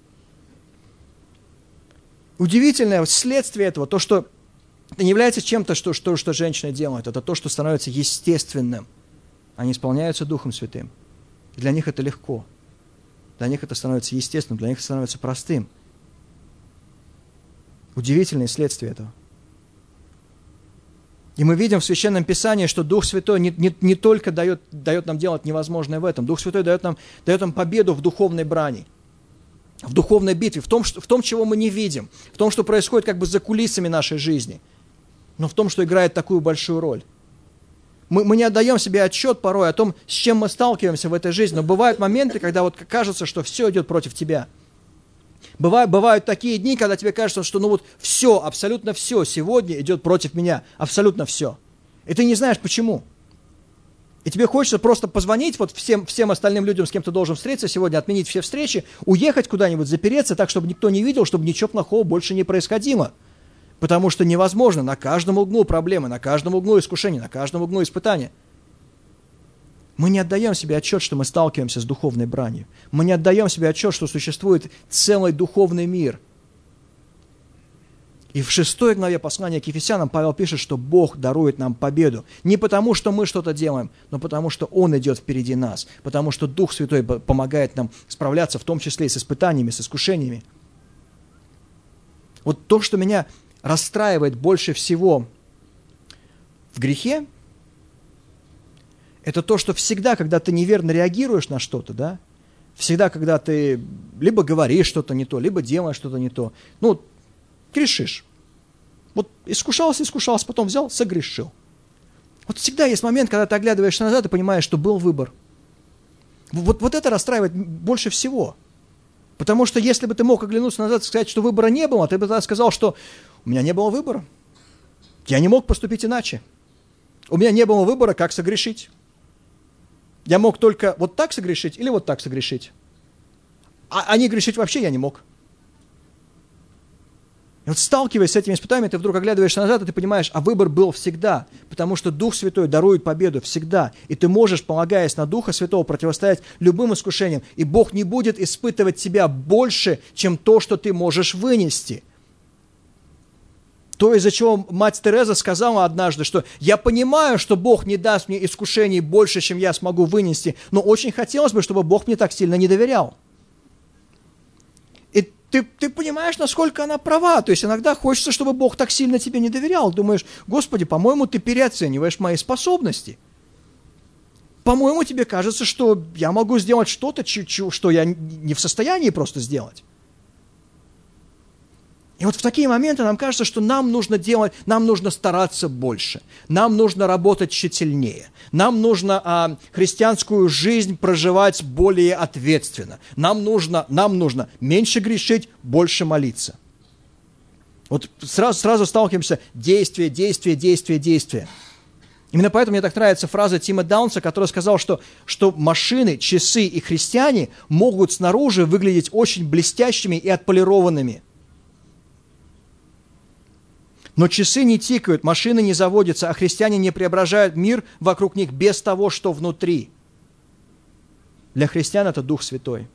Удивительное следствие этого, то, что это не является чем-то, что, что, что женщины делают. Это то, что становится естественным. Они исполняются Духом Святым. И для них это легко. Для них это становится естественным, для них это становится простым. Удивительное следствие этого. И мы видим в Священном Писании, что Дух Святой не, не, не только дает, дает нам делать невозможное в этом. Дух Святой дает нам, дает нам победу в духовной брани, в духовной битве, в том, что, в том, чего мы не видим, в том, что происходит как бы за кулисами нашей жизни, но в том, что играет такую большую роль. Мы, мы не отдаем себе отчет порой о том, с чем мы сталкиваемся в этой жизни, но бывают моменты, когда вот кажется, что все идет против тебя. Бывают, бывают такие дни, когда тебе кажется, что ну вот все, абсолютно все сегодня идет против меня, абсолютно все. И ты не знаешь почему. И тебе хочется просто позвонить вот всем, всем остальным людям, с кем ты должен встретиться сегодня, отменить все встречи, уехать куда-нибудь, запереться так, чтобы никто не видел, чтобы ничего плохого больше не происходило. Потому что невозможно, на каждом углу проблемы, на каждом углу искушения, на каждом углу испытания. Мы не отдаем себе отчет, что мы сталкиваемся с духовной бранью. Мы не отдаем себе отчет, что существует целый духовный мир. И в шестой главе послания к Ефесянам Павел пишет, что Бог дарует нам победу. Не потому, что мы что-то делаем, но потому, что Он идет впереди нас. Потому что Дух Святой помогает нам справляться, в том числе и с испытаниями, с искушениями. Вот то, что меня расстраивает больше всего в грехе, это то, что всегда, когда ты неверно реагируешь на что-то, да, всегда, когда ты либо говоришь что-то не то, либо делаешь что-то не то, ну, грешишь. Вот искушался, искушался, потом взял, согрешил. Вот всегда есть момент, когда ты оглядываешься назад и понимаешь, что был выбор. Вот, вот это расстраивает больше всего. Потому что если бы ты мог оглянуться назад и сказать, что выбора не было, ты бы тогда сказал, что у меня не было выбора. Я не мог поступить иначе. У меня не было выбора, как согрешить. Я мог только вот так согрешить или вот так согрешить. А, а не грешить вообще я не мог. И вот сталкиваясь с этими испытаниями, ты вдруг оглядываешься назад, и ты понимаешь, а выбор был всегда, потому что Дух Святой дарует победу всегда. И ты можешь, полагаясь на Духа Святого, противостоять любым искушениям. И Бог не будет испытывать тебя больше, чем то, что ты можешь вынести. То, из-за чего мать Тереза сказала однажды, что я понимаю, что Бог не даст мне искушений больше, чем я смогу вынести, но очень хотелось бы, чтобы Бог мне так сильно не доверял. И ты, ты понимаешь, насколько она права. То есть иногда хочется, чтобы Бог так сильно тебе не доверял. Думаешь, Господи, по-моему, ты переоцениваешь мои способности. По-моему, тебе кажется, что я могу сделать что-то, что я не в состоянии просто сделать. И вот в такие моменты нам кажется, что нам нужно делать, нам нужно стараться больше, нам нужно работать тщательнее, нам нужно а, христианскую жизнь проживать более ответственно, нам нужно, нам нужно меньше грешить, больше молиться. Вот сразу, сразу сталкиваемся действие, действие, действие, действие. Именно поэтому мне так нравится фраза Тима Даунса, который сказал, что, что машины, часы и христиане могут снаружи выглядеть очень блестящими и отполированными. Но часы не тикают, машины не заводятся, а христиане не преображают мир вокруг них без того, что внутри. Для христиан это Дух Святой.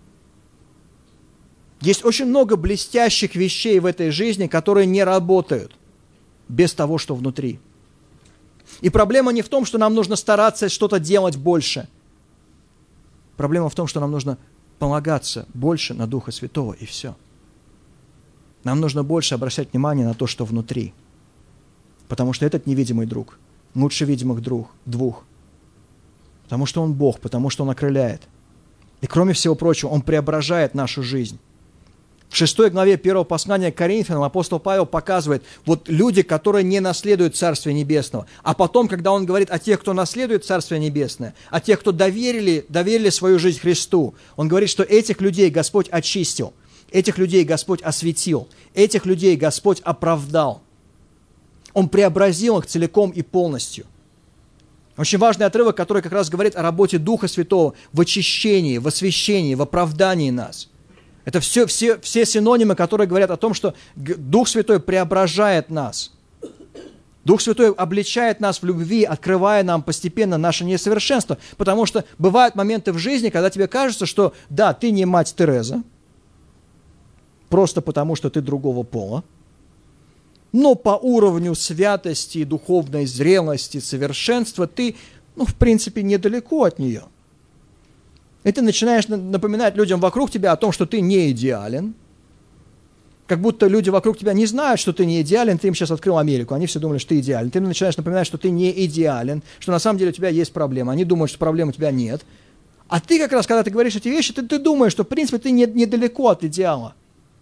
Есть очень много блестящих вещей в этой жизни, которые не работают без того, что внутри. И проблема не в том, что нам нужно стараться что-то делать больше. Проблема в том, что нам нужно полагаться больше на Духа Святого, и все. Нам нужно больше обращать внимание на то, что внутри. Потому что этот невидимый друг лучше видимых друг, двух. Потому что Он Бог, потому что Он окрыляет. И кроме всего прочего, Он преображает нашу жизнь. В шестой главе первого послания к Коринфянам апостол Павел показывает, вот люди, которые не наследуют Царствие Небесного. А потом, когда он говорит о тех, кто наследует Царствие Небесное, о тех, кто доверили, доверили свою жизнь Христу, он говорит, что этих людей Господь очистил. Этих людей Господь осветил, этих людей Господь оправдал. Он преобразил их целиком и полностью. Очень важный отрывок, который как раз говорит о работе Духа Святого в очищении, в освящении, в оправдании нас. Это все, все, все синонимы, которые говорят о том, что Дух Святой преображает нас. Дух Святой обличает нас в любви, открывая нам постепенно наше несовершенство. Потому что бывают моменты в жизни, когда тебе кажется, что да, ты не мать Тереза, просто потому, что ты другого пола, но по уровню святости, духовной зрелости, совершенства ты, ну, в принципе, недалеко от нее. И ты начинаешь напоминать людям вокруг тебя о том, что ты не идеален, как будто люди вокруг тебя не знают, что ты не идеален, ты им сейчас открыл Америку, они все думали, что ты идеален. Ты им начинаешь напоминать, что ты не идеален, что на самом деле у тебя есть проблема, они думают, что проблем у тебя нет. А ты как раз, когда ты говоришь эти вещи, ты, ты думаешь, что, в принципе, ты не, недалеко от идеала.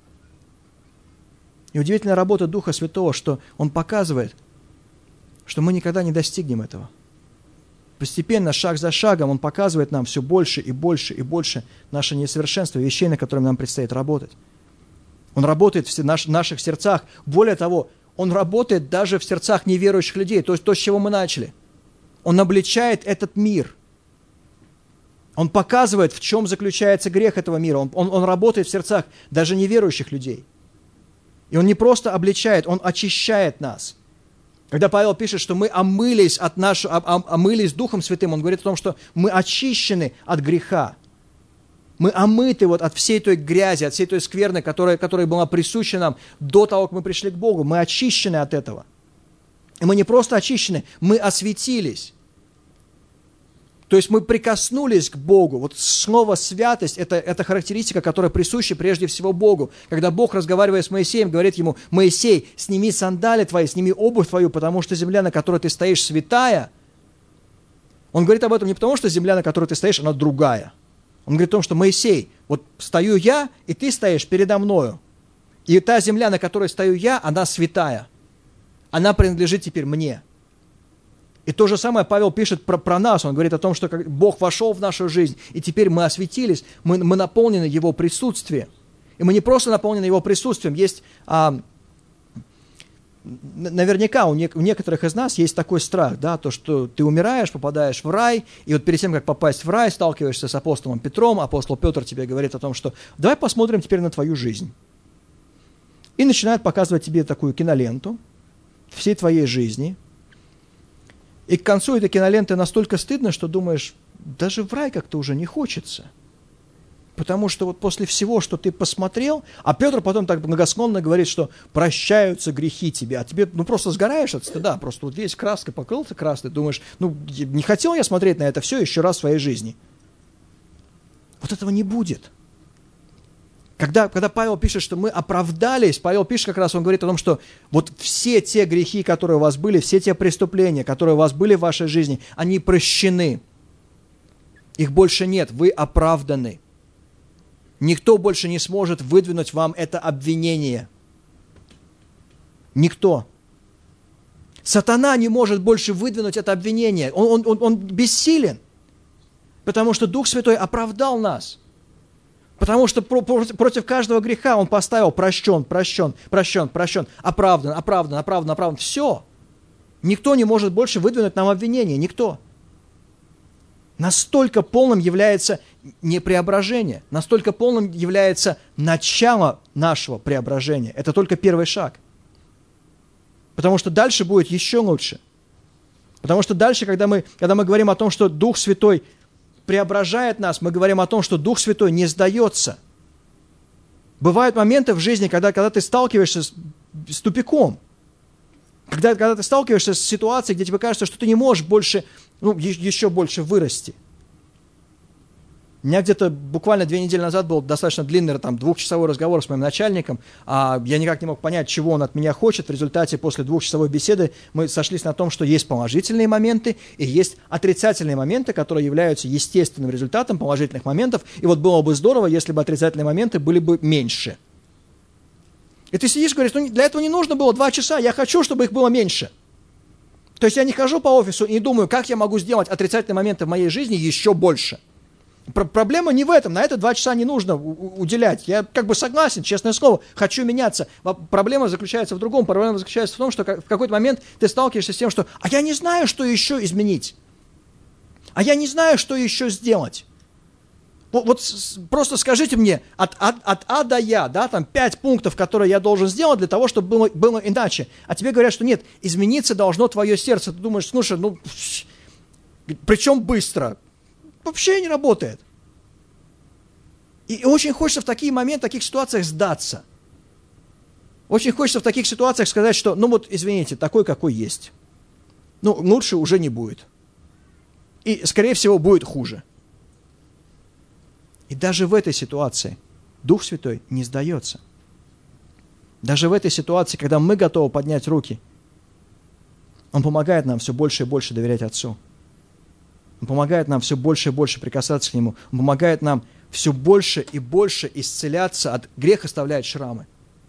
И удивительная работа Духа Святого, что Он показывает, что мы никогда не достигнем этого. Постепенно, шаг за шагом, Он показывает нам все больше и больше и больше наше несовершенство, вещей, на которых нам предстоит работать. Он работает в наших сердцах. Более того, Он работает даже в сердцах неверующих людей, то есть то, с чего мы начали. Он обличает этот мир. Он показывает, в чем заключается грех этого мира. Он, он, он работает в сердцах даже неверующих людей. И Он не просто обличает, Он очищает нас. Когда Павел пишет, что мы омылись, от нашего, омылись Духом Святым, он говорит о том, что мы очищены от греха. Мы омыты вот от всей той грязи, от всей той скверны, которая, которая была присуща нам до того, как мы пришли к Богу. Мы очищены от этого. И мы не просто очищены, мы осветились. То есть мы прикоснулись к Богу. Вот слово «святость» это, – это характеристика, которая присуща прежде всего Богу. Когда Бог, разговаривая с Моисеем, говорит ему: «Моисей, сними сандали твои, сними обувь твою, потому что земля, на которой ты стоишь, святая». Он говорит об этом не потому, что земля, на которой ты стоишь, она другая. Он говорит о том, что «Моисей, вот стою я, и ты стоишь передо мною. И та земля, на которой стою я, она святая. Она принадлежит теперь мне». И то же самое Павел пишет про, про нас. Он говорит о том, что Бог вошел в нашу жизнь, и теперь мы осветились, мы, мы наполнены Его присутствием. И мы не просто наполнены Его присутствием. Есть, а, наверняка у, не, у некоторых из нас есть такой страх, да, то, что ты умираешь, попадаешь в рай, и вот перед тем, как попасть в рай, сталкиваешься с апостолом Петром, апостол Петр тебе говорит о том, что давай посмотрим теперь на твою жизнь. и начинает показывать тебе такую киноленту всей твоей жизни. И к концу этой киноленты настолько стыдно, что думаешь, даже в рай как-то уже не хочется. Потому что вот после всего, что ты посмотрел, а Петр потом так многословно говорит, что прощаются грехи тебе, а тебе, ну, просто сгораешь от стыда, просто вот весь краской покрылся красный, думаешь, ну, не хотел я смотреть на это все еще раз в своей жизни. Вот этого не будет. Когда, когда Павел пишет, что мы оправдались, Павел пишет как раз, он говорит о том, что вот все те грехи, которые у вас были, все те преступления, которые у вас были в вашей жизни, они прощены. Их больше нет, вы оправданы. Никто больше не сможет выдвинуть вам это обвинение. Никто. Сатана не может больше выдвинуть это обвинение. Он, он, он бессилен, потому что Дух Святой оправдал нас. Потому что против каждого греха он поставил прощен, прощен, прощен, прощен, оправдан, оправдан, оправдан, оправдан. Все. Никто не может больше выдвинуть нам обвинение. Никто. Настолько полным является не преображение, настолько полным является начало нашего преображения. Это только первый шаг. Потому что дальше будет еще лучше. Потому что дальше, когда мы, когда мы говорим о том, что Дух Святой преображает нас, мы говорим о том, что Дух Святой не сдается. Бывают моменты в жизни, когда, когда ты сталкиваешься с, с тупиком, когда, когда ты сталкиваешься с ситуацией, где тебе кажется, что ты не можешь больше, ну, еще больше вырасти. У меня где-то буквально две недели назад был достаточно длинный там, двухчасовой разговор с моим начальником. А я никак не мог понять, чего он от меня хочет. В результате после двухчасовой беседы мы сошлись на том, что есть положительные моменты и есть отрицательные моменты, которые являются естественным результатом положительных моментов. И вот было бы здорово, если бы отрицательные моменты были бы меньше. И ты сидишь и говоришь, ну для этого не нужно было два часа, я хочу, чтобы их было меньше. То есть я не хожу по офису и не думаю, как я могу сделать отрицательные моменты в моей жизни еще больше. Проблема не в этом, на это два часа не нужно уделять. Я как бы согласен, честное слово, хочу меняться. Проблема заключается в другом. Проблема заключается в том, что в какой-то момент ты сталкиваешься с тем, что «а я не знаю, что еще изменить, а я не знаю, что еще сделать». Вот, вот просто скажите мне от, от, от А до Я, да, там пять пунктов, которые я должен сделать для того, чтобы было, было иначе. А тебе говорят, что нет, измениться должно твое сердце. Ты думаешь, слушай, ну, причем быстро. Вообще не работает. И очень хочется в такие моменты, в таких ситуациях сдаться. Очень хочется в таких ситуациях сказать, что, ну вот, извините, такой, какой есть. Ну, лучше уже не будет. И, скорее всего, будет хуже. И даже в этой ситуации Дух Святой не сдается. Даже в этой ситуации, когда мы готовы поднять руки, Он помогает нам все больше и больше доверять Отцу. Он помогает нам все больше и больше прикасаться к Нему. Он помогает нам все больше и больше исцеляться от греха, оставляет шрамы.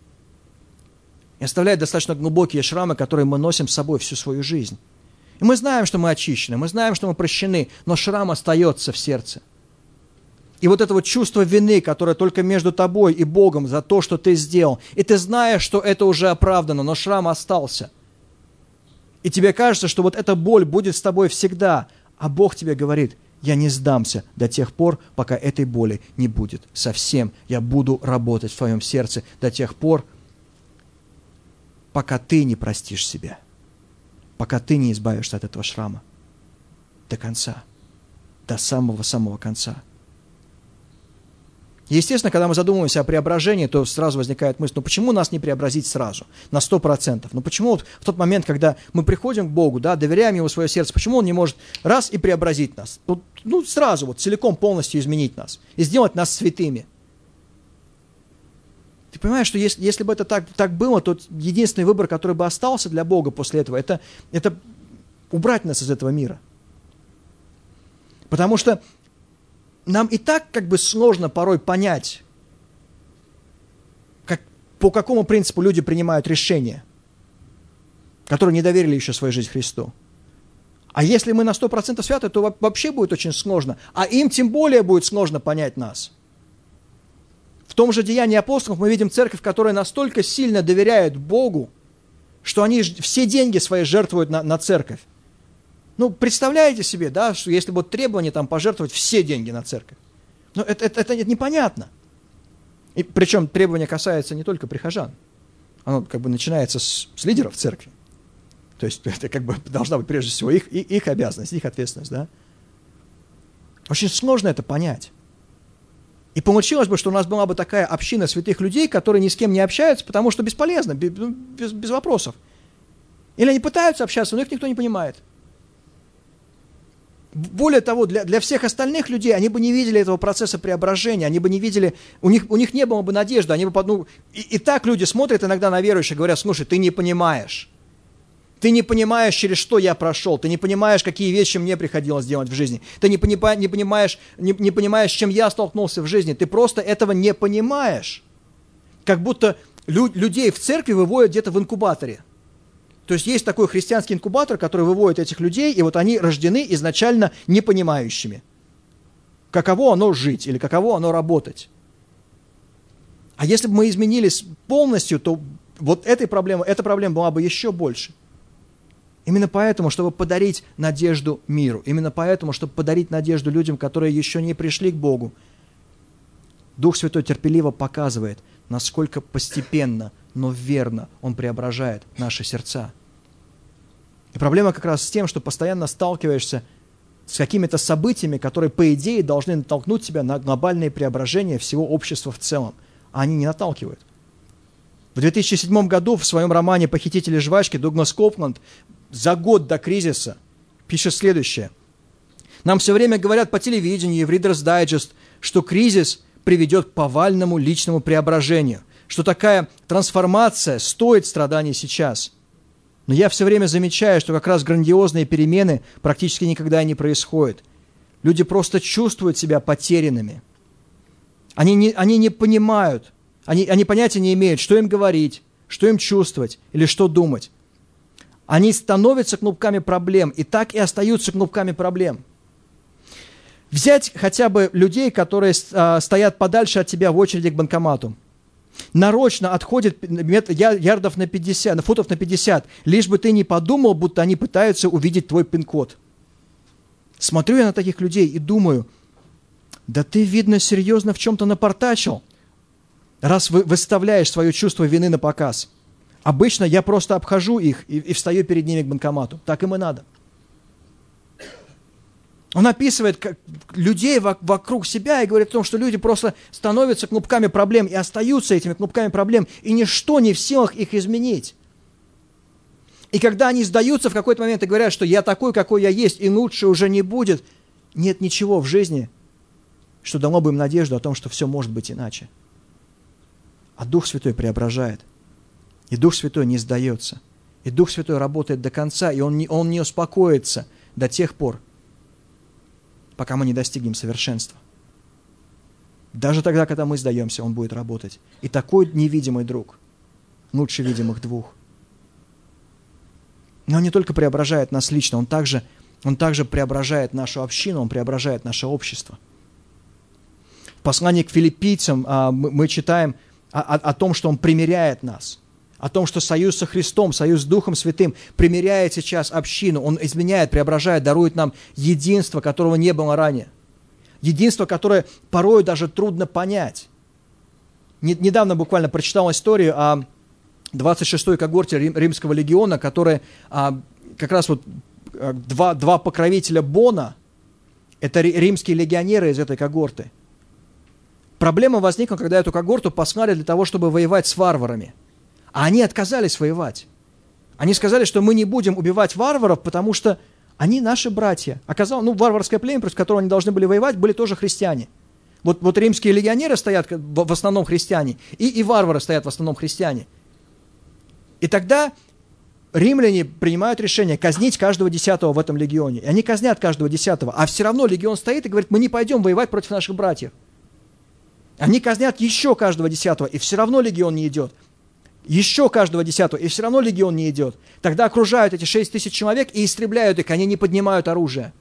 И оставляет достаточно глубокие шрамы, которые мы носим с собой всю свою жизнь. И мы знаем, что мы очищены, мы знаем, что мы прощены, но шрам остается в сердце. И вот это вот чувство вины, которое только между тобой и Богом за то, что ты сделал, и ты знаешь, что это уже оправдано, но шрам остался. И тебе кажется, что вот эта боль будет с тобой всегда, а Бог тебе говорит, я не сдамся до тех пор, пока этой боли не будет совсем. Я буду работать в твоем сердце до тех пор, пока ты не простишь себя, пока ты не избавишься от этого шрама до конца, до самого-самого конца. Естественно, когда мы задумываемся о преображении, то сразу возникает мысль, ну почему нас не преобразить сразу, на сто процентов? Ну почему вот в тот момент, когда мы приходим к Богу, да, доверяем Ему свое сердце, почему Он не может раз и преобразить нас? Ну, ну сразу вот целиком полностью изменить нас и сделать нас святыми. Ты понимаешь, что если, если бы это так, так было, то единственный выбор, который бы остался для Бога после этого, это, это убрать нас из этого мира. Потому что нам и так как бы сложно порой понять, как, по какому принципу люди принимают решения, которые не доверили еще свою жизнь Христу. А если мы на сто процентов святы, то вообще будет очень сложно. А им тем более будет сложно понять нас. В том же Деянии апостолов мы видим церковь, которая настолько сильно доверяет Богу, что они все деньги свои жертвуют на, на церковь. Ну, представляете себе, да, что если бы требование там пожертвовать все деньги на церковь. Ну, это, это, это непонятно. И причем требование касается не только прихожан. оно как бы начинается с, с лидеров церкви. То есть это как бы должна быть прежде всего их, их обязанность, их ответственность, да? Очень сложно это понять. И получилось бы, что у нас была бы такая община святых людей, которые ни с кем не общаются, потому что бесполезно, без, без вопросов. Или они пытаются общаться, но их никто не понимает. Более того, для, для всех остальных людей они бы не видели этого процесса преображения, они бы не видели, у них, у них не было бы надежды, они бы, ну, и, и так люди смотрят иногда на верующих и говорят: слушай, ты не понимаешь, ты не понимаешь, через что я прошел, ты не понимаешь, какие вещи мне приходилось делать в жизни, ты не, пони, не, понимаешь, не, не понимаешь, с чем я столкнулся в жизни, ты просто этого не понимаешь. Как будто лю, людей в церкви выводят где-то в инкубаторе. То есть есть такой христианский инкубатор, который выводит этих людей, и вот они рождены изначально непонимающими, каково оно жить или каково оно работать. А если бы мы изменились полностью, то вот этой проблемы, эта проблема была бы еще больше. Именно поэтому, чтобы подарить надежду миру, именно поэтому, чтобы подарить надежду людям, которые еще не пришли к Богу, Дух Святой терпеливо показывает, насколько постепенно, но верно Он преображает наши сердца. И проблема как раз с тем, что постоянно сталкиваешься с какими-то событиями, которые, по идее, должны натолкнуть тебя на глобальные преображения всего общества в целом, а они не наталкивают. В две тысячи седьмом году в своем романе «Похитители жвачки» Дуглас Копланд за год до кризиса пишет следующее. Нам все время говорят по телевидению и в Reader's Digest, что кризис приведет к повальному личному преображению, что такая трансформация стоит страданий сейчас. Но я все время замечаю, что как раз грандиозные перемены практически никогда не происходят. Люди просто чувствуют себя потерянными. Они не, они не понимают, они, они понятия не имеют, что им говорить, что им чувствовать или что думать. Они становятся кнопками проблем и так и остаются кнопками проблем. Взять хотя бы людей, которые а, стоят подальше от тебя в очереди к банкомату. Нарочно отходят ярдов на пятьдесят, футов на пятьдесят, лишь бы ты не подумал, будто они пытаются увидеть твой пин-код. Смотрю я на таких людей и думаю: да ты, видно, серьезно в чем-то напортачил, раз вы выставляешь свое чувство вины на показ. Обычно я просто обхожу их и, и встаю перед ними к банкомату. Так им и надо. Он описывает как людей вокруг себя и говорит о том, что люди просто становятся кнопками проблем и остаются этими кнопками проблем, и ничто не в силах их изменить. И когда они сдаются в какой-то момент и говорят, что я такой, какой я есть, и лучше уже не будет, нет ничего в жизни, что дало бы им надежду о том, что все может быть иначе. А Дух Святой преображает. И Дух Святой не сдается. И Дух Святой работает до конца, и Он не, он не успокоится до тех пор, пока мы не достигнем совершенства. Даже тогда, когда мы сдаемся, Он будет работать. И такой невидимый друг, лучше видимых двух. Но Он не только преображает нас лично, Он также, он также преображает нашу общину, Он преображает наше общество. В послании к филиппийцам а, мы, мы читаем о, о, о том, что Он примиряет нас, о том, что союз со Христом, союз с Духом Святым примиряет сейчас общину, Он изменяет, преображает, дарует нам единство, которого не было ранее. Единство, которое порою даже трудно понять. Недавно буквально прочитал историю о двадцать шестой когорте Римского легиона, которая а, как раз вот а, два, два покровителя Бона, это римские легионеры из этой когорты. Проблема возникла, когда эту когорту послали для того, чтобы воевать с варварами. А они отказались воевать. Они сказали, что мы не будем убивать варваров, потому что они наши братья. Оказалось, ну, варварское племя, против которого они должны были воевать, были тоже христиане. Вот, вот римские легионеры стоят в, в основном христиане, и, и варвары стоят в основном христиане. И тогда римляне принимают решение казнить каждого десятого в этом легионе. И они казнят каждого десятого, а все равно легион стоит и говорит: мы не пойдем воевать против наших братьев. Они казнят еще каждого десятого, и все равно легион не идет. Еще каждого десятого, и все равно легион не идет. Тогда окружают эти шесть тысяч человек и истребляют их, они не поднимают оружие.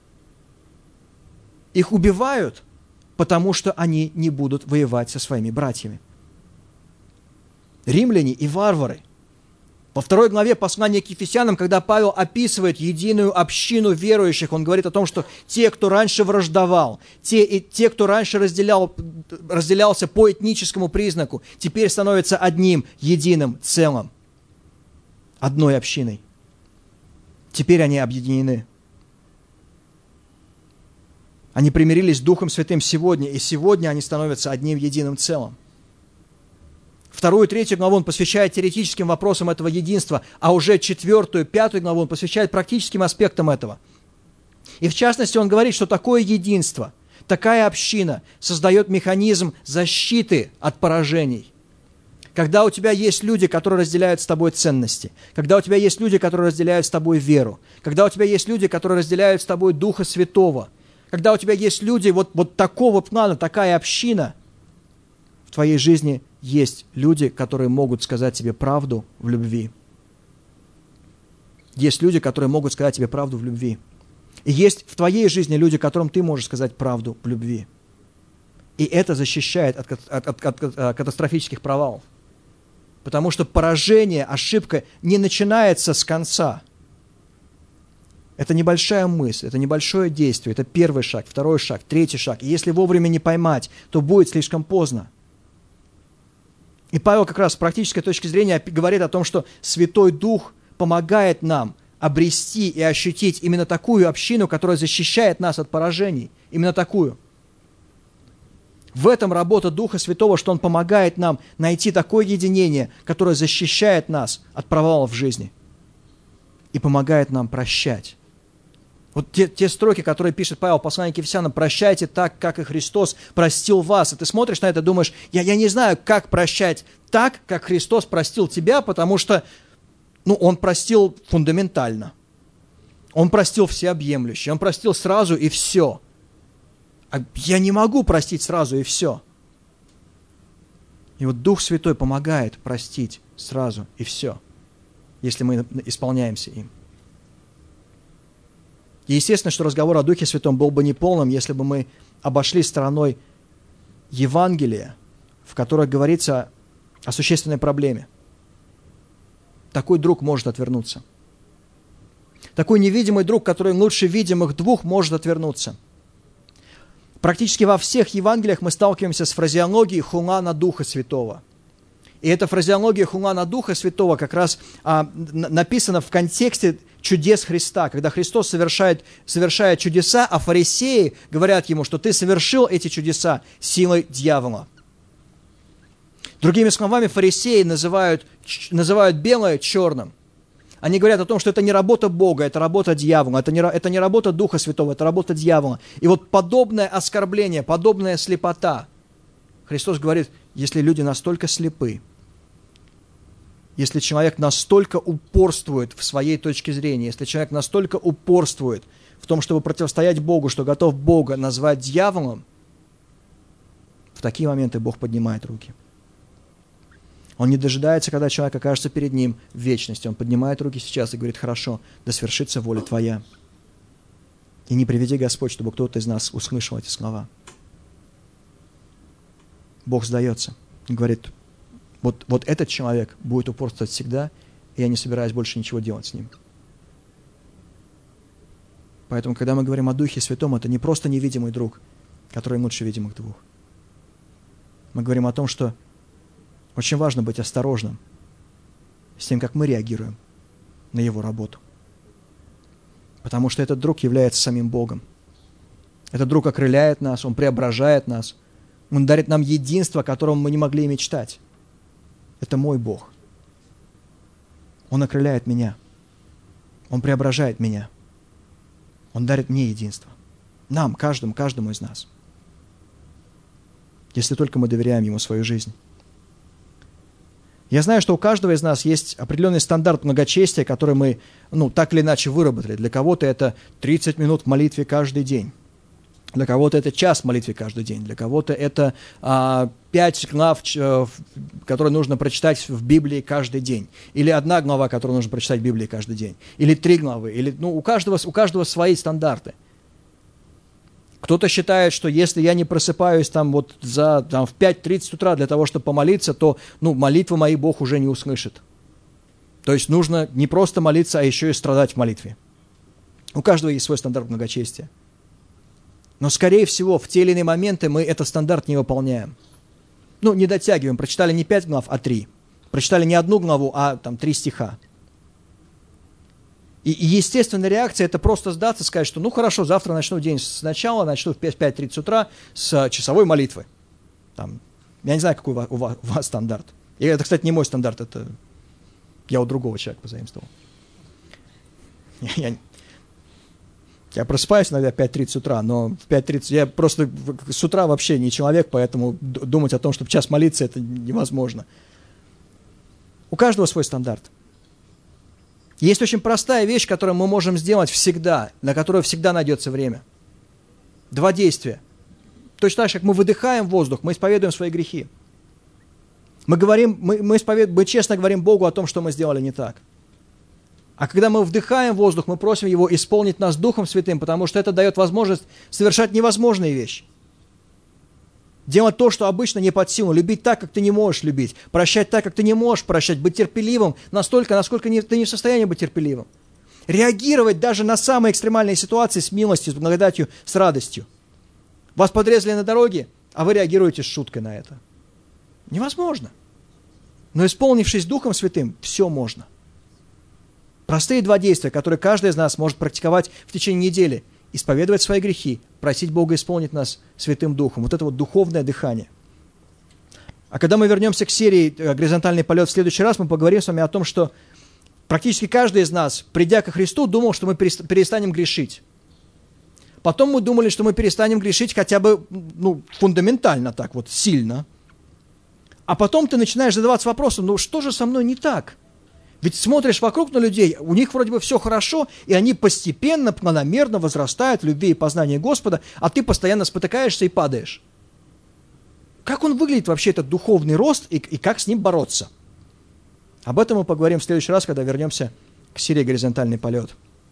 Их убивают, потому что они не будут воевать со своими братьями. Римляне и варвары Во второй главе послания к Ефесянам, когда Павел описывает единую общину верующих, он говорит о том, что те, кто раньше враждовал, те, и те кто раньше разделял, разделялся по этническому признаку, теперь становятся одним, единым целым, одной общиной. Теперь они объединены. Они примирились с Духом Святым сегодня, и сегодня они становятся одним единым целым. Вторую и третью главу он посвящает теоретическим вопросам этого единства, а уже четвертую, пятую главу он посвящает практическим аспектам этого. И в частности он говорит, что такое единство, такая община создает механизм защиты от поражений. Когда у тебя есть люди, которые разделяют с тобой ценности, когда у тебя есть люди, которые разделяют с тобой веру, когда у тебя есть люди, которые разделяют с тобой Духа Святого, когда у тебя есть люди вот, вот такого плана, такая община, в твоей жизни есть люди, которые могут сказать тебе правду в любви. Есть люди, которые могут сказать тебе правду в любви. И есть в твоей жизни люди, которым ты можешь сказать правду в любви. И это защищает от, от, от, от, от катастрофических провалов. Потому что поражение, ошибка не начинается с конца. Это небольшая мысль, это небольшое действие, это первый шаг, второй шаг, третий шаг. И если вовремя не поймать, то будет слишком поздно. И Павел как раз с практической точки зрения говорит о том, что Святой Дух помогает нам обрести и ощутить именно такую общину, которая защищает нас от поражений. Именно такую. В этом работа Духа Святого, что Он помогает нам найти такое единение, которое защищает нас от провалов в жизни и помогает нам прощать. Вот те, те строки, которые пишет Павел в послании к Ефесянам: «Прощайте так, как и Христос простил вас». И ты смотришь на это и думаешь: я, я не знаю, как прощать так, как Христос простил тебя, потому что ну, Он простил фундаментально. Он простил всеобъемлюще. Он простил сразу и все. А я не могу простить сразу и все. И вот Дух Святой помогает простить сразу и все, если мы исполняемся им. И естественно, что разговор о Духе Святом был бы неполным, если бы мы обошли стороной Евангелия, в котором говорится о существенной проблеме. Такой друг может отвернуться. Такой невидимый друг, который лучше видимых двух, может отвернуться. Практически во всех Евангелиях мы сталкиваемся с фразеологией хула на Духа Святого. И эта фразеология хула на Духа Святого как раз а, написана в контексте чудес Христа, когда Христос совершает, совершает чудеса, а фарисеи говорят Ему, что Ты совершил эти чудеса силой дьявола. Другими словами, фарисеи называют, называют белое черным. Они говорят о том, что это не работа Бога, это работа дьявола, это не, это не работа Духа Святого, это работа дьявола. И вот подобное оскорбление, подобная слепота. Христос говорит, если люди настолько слепы, если человек настолько упорствует в своей точке зрения, если человек настолько упорствует в том, чтобы противостоять Богу, что готов Бога назвать дьяволом, в такие моменты Бог поднимает руки. Он не дожидается, когда человек окажется перед Ним в вечности. Он поднимает руки сейчас и говорит: хорошо, да свершится воля Твоя. И не приведи, Господь, чтобы кто-то из нас услышал эти слова. Бог сдается и говорит: вот, вот этот человек будет упорствовать всегда, и я не собираюсь больше ничего делать с ним. Поэтому, когда мы говорим о Духе Святом, это не просто невидимый друг, который лучше видимых двух. Мы говорим о том, что очень важно быть осторожным с тем, как мы реагируем на Его работу. Потому что этот друг является самим Богом. Этот друг окрыляет нас, Он преображает нас, Он дарит нам единство, о котором мы не могли и мечтать. Это мой Бог. Он окрыляет меня. Он преображает меня. Он дарит мне единство. Нам, каждому, каждому из нас. Если только мы доверяем Ему свою жизнь. Я знаю, что у каждого из нас есть определенный стандарт многочестия, который мы, ну, так или иначе выработали. Для кого-то это тридцать минут в молитве каждый день. Для кого-то это час в молитве каждый день. Для кого-то это а, пять глав, которые нужно прочитать в Библии каждый день. Или одна глава, которую нужно прочитать в Библии каждый день. Или три главы. Или, ну, у каждого, у каждого свои стандарты. Кто-то считает, что если я не просыпаюсь там, вот за, там, в пять тридцать утра для того, чтобы помолиться, то ну, молитвы мои Бог уже не услышит. То есть нужно не просто молиться, а еще и страдать в молитве. У каждого есть свой стандарт благочестия. Но, скорее всего, в те или иные моменты мы этот стандарт не выполняем. Ну, не дотягиваем. Прочитали не пять глав, а три. Прочитали не одну главу, а там три стиха. И, и естественная реакция – это просто сдаться, сказать, что ну хорошо, завтра начну день сначала, начну в пять тридцать утра с часовой молитвы. Там, я не знаю, какой у вас, у вас, у вас стандарт. И это, кстати, не мой стандарт, это я у другого человека позаимствовал. Я, я, я просыпаюсь иногда в пять тридцать утра, но в пять тридцать я просто с утра вообще не человек, поэтому думать о том, чтобы час молиться, это невозможно. У каждого свой стандарт. Есть очень простая вещь, которую мы можем сделать всегда, на которую всегда найдется время. Два действия. Точно так же, как мы выдыхаем воздух, мы исповедуем свои грехи. Мы, говорим, мы, мы, исповед... мы честно говорим Богу о том, что мы сделали не так. А когда мы вдыхаем воздух, мы просим Его исполнить нас Духом Святым, потому что это дает возможность совершать невозможные вещи. Делать то, что обычно не под силу, любить так, как ты не можешь любить, прощать так, как ты не можешь прощать, быть терпеливым настолько, насколько не, ты не в состоянии быть терпеливым. Реагировать даже на самые экстремальные ситуации с милостью, с благодатью, с радостью. Вас подрезали на дороге, а вы реагируете с шуткой на это. Невозможно. Но исполнившись Духом Святым, все можно. Простые два действия, которые каждый из нас может практиковать в течение недели. Исповедовать свои грехи, просить Бога исполнить нас Святым Духом. Вот это вот духовное дыхание. А когда мы вернемся к серии «Горизонтальный полет» в следующий раз, мы поговорим с вами о том, что практически каждый из нас, придя ко Христу, думал, что мы перестанем грешить. Потом мы думали, что мы перестанем грешить хотя бы ну, фундаментально так вот, сильно. А потом ты начинаешь задаваться вопросом, ну что же со мной не так? Ведь смотришь вокруг на людей, у них вроде бы все хорошо, и они постепенно, планомерно возрастают в любви и познании Господа, а ты постоянно спотыкаешься и падаешь. Как он выглядит вообще, этот духовный рост, и, и как с ним бороться? Об этом мы поговорим в следующий раз, когда вернемся к серии «Горизонтальный полет».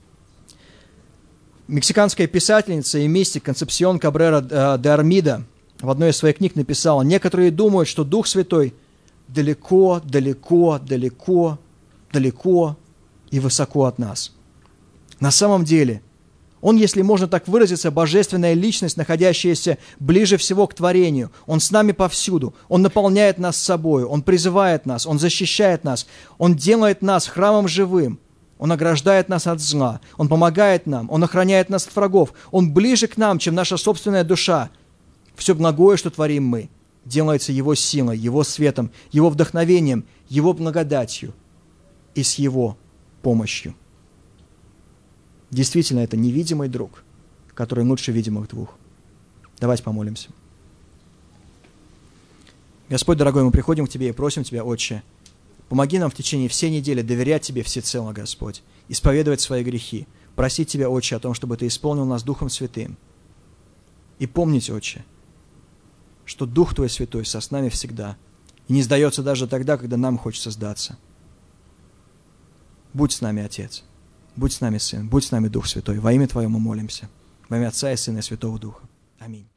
Мексиканская писательница и мистик Концепсион Кабрера де Армида в одной из своих книг написала: «Некоторые думают, что Дух Святой далеко, далеко, далеко, далеко и высоко от нас. На самом деле, Он, если можно так выразиться, божественная личность, находящаяся ближе всего к творению. Он с нами повсюду. Он наполняет нас собой. Он призывает нас. Он защищает нас. Он делает нас храмом живым. Он ограждает нас от зла. Он помогает нам. Он охраняет нас от врагов. Он ближе к нам, чем наша собственная душа. Все благое, что творим мы, делается Его силой, Его светом, Его вдохновением, Его благодатью и с Его помощью. Действительно, это невидимый друг, который лучше видимых двух. Давайте помолимся. Господь, дорогой, мы приходим к Тебе и просим Тебя, Отче, помоги нам в течение всей недели доверять Тебе всецело, Господь, исповедовать свои грехи, просить Тебя, Отче, о том, чтобы Ты исполнил нас Духом Святым. И помнить, Отче, что Дух Твой Святой со с нами всегда и не сдается даже тогда, когда нам хочется сдаться. Будь с нами, Отец, будь с нами, Сын, будь с нами, Дух Святой. Во имя Твое мы молимся. Во имя Отца и Сына и Святого Духа. Аминь.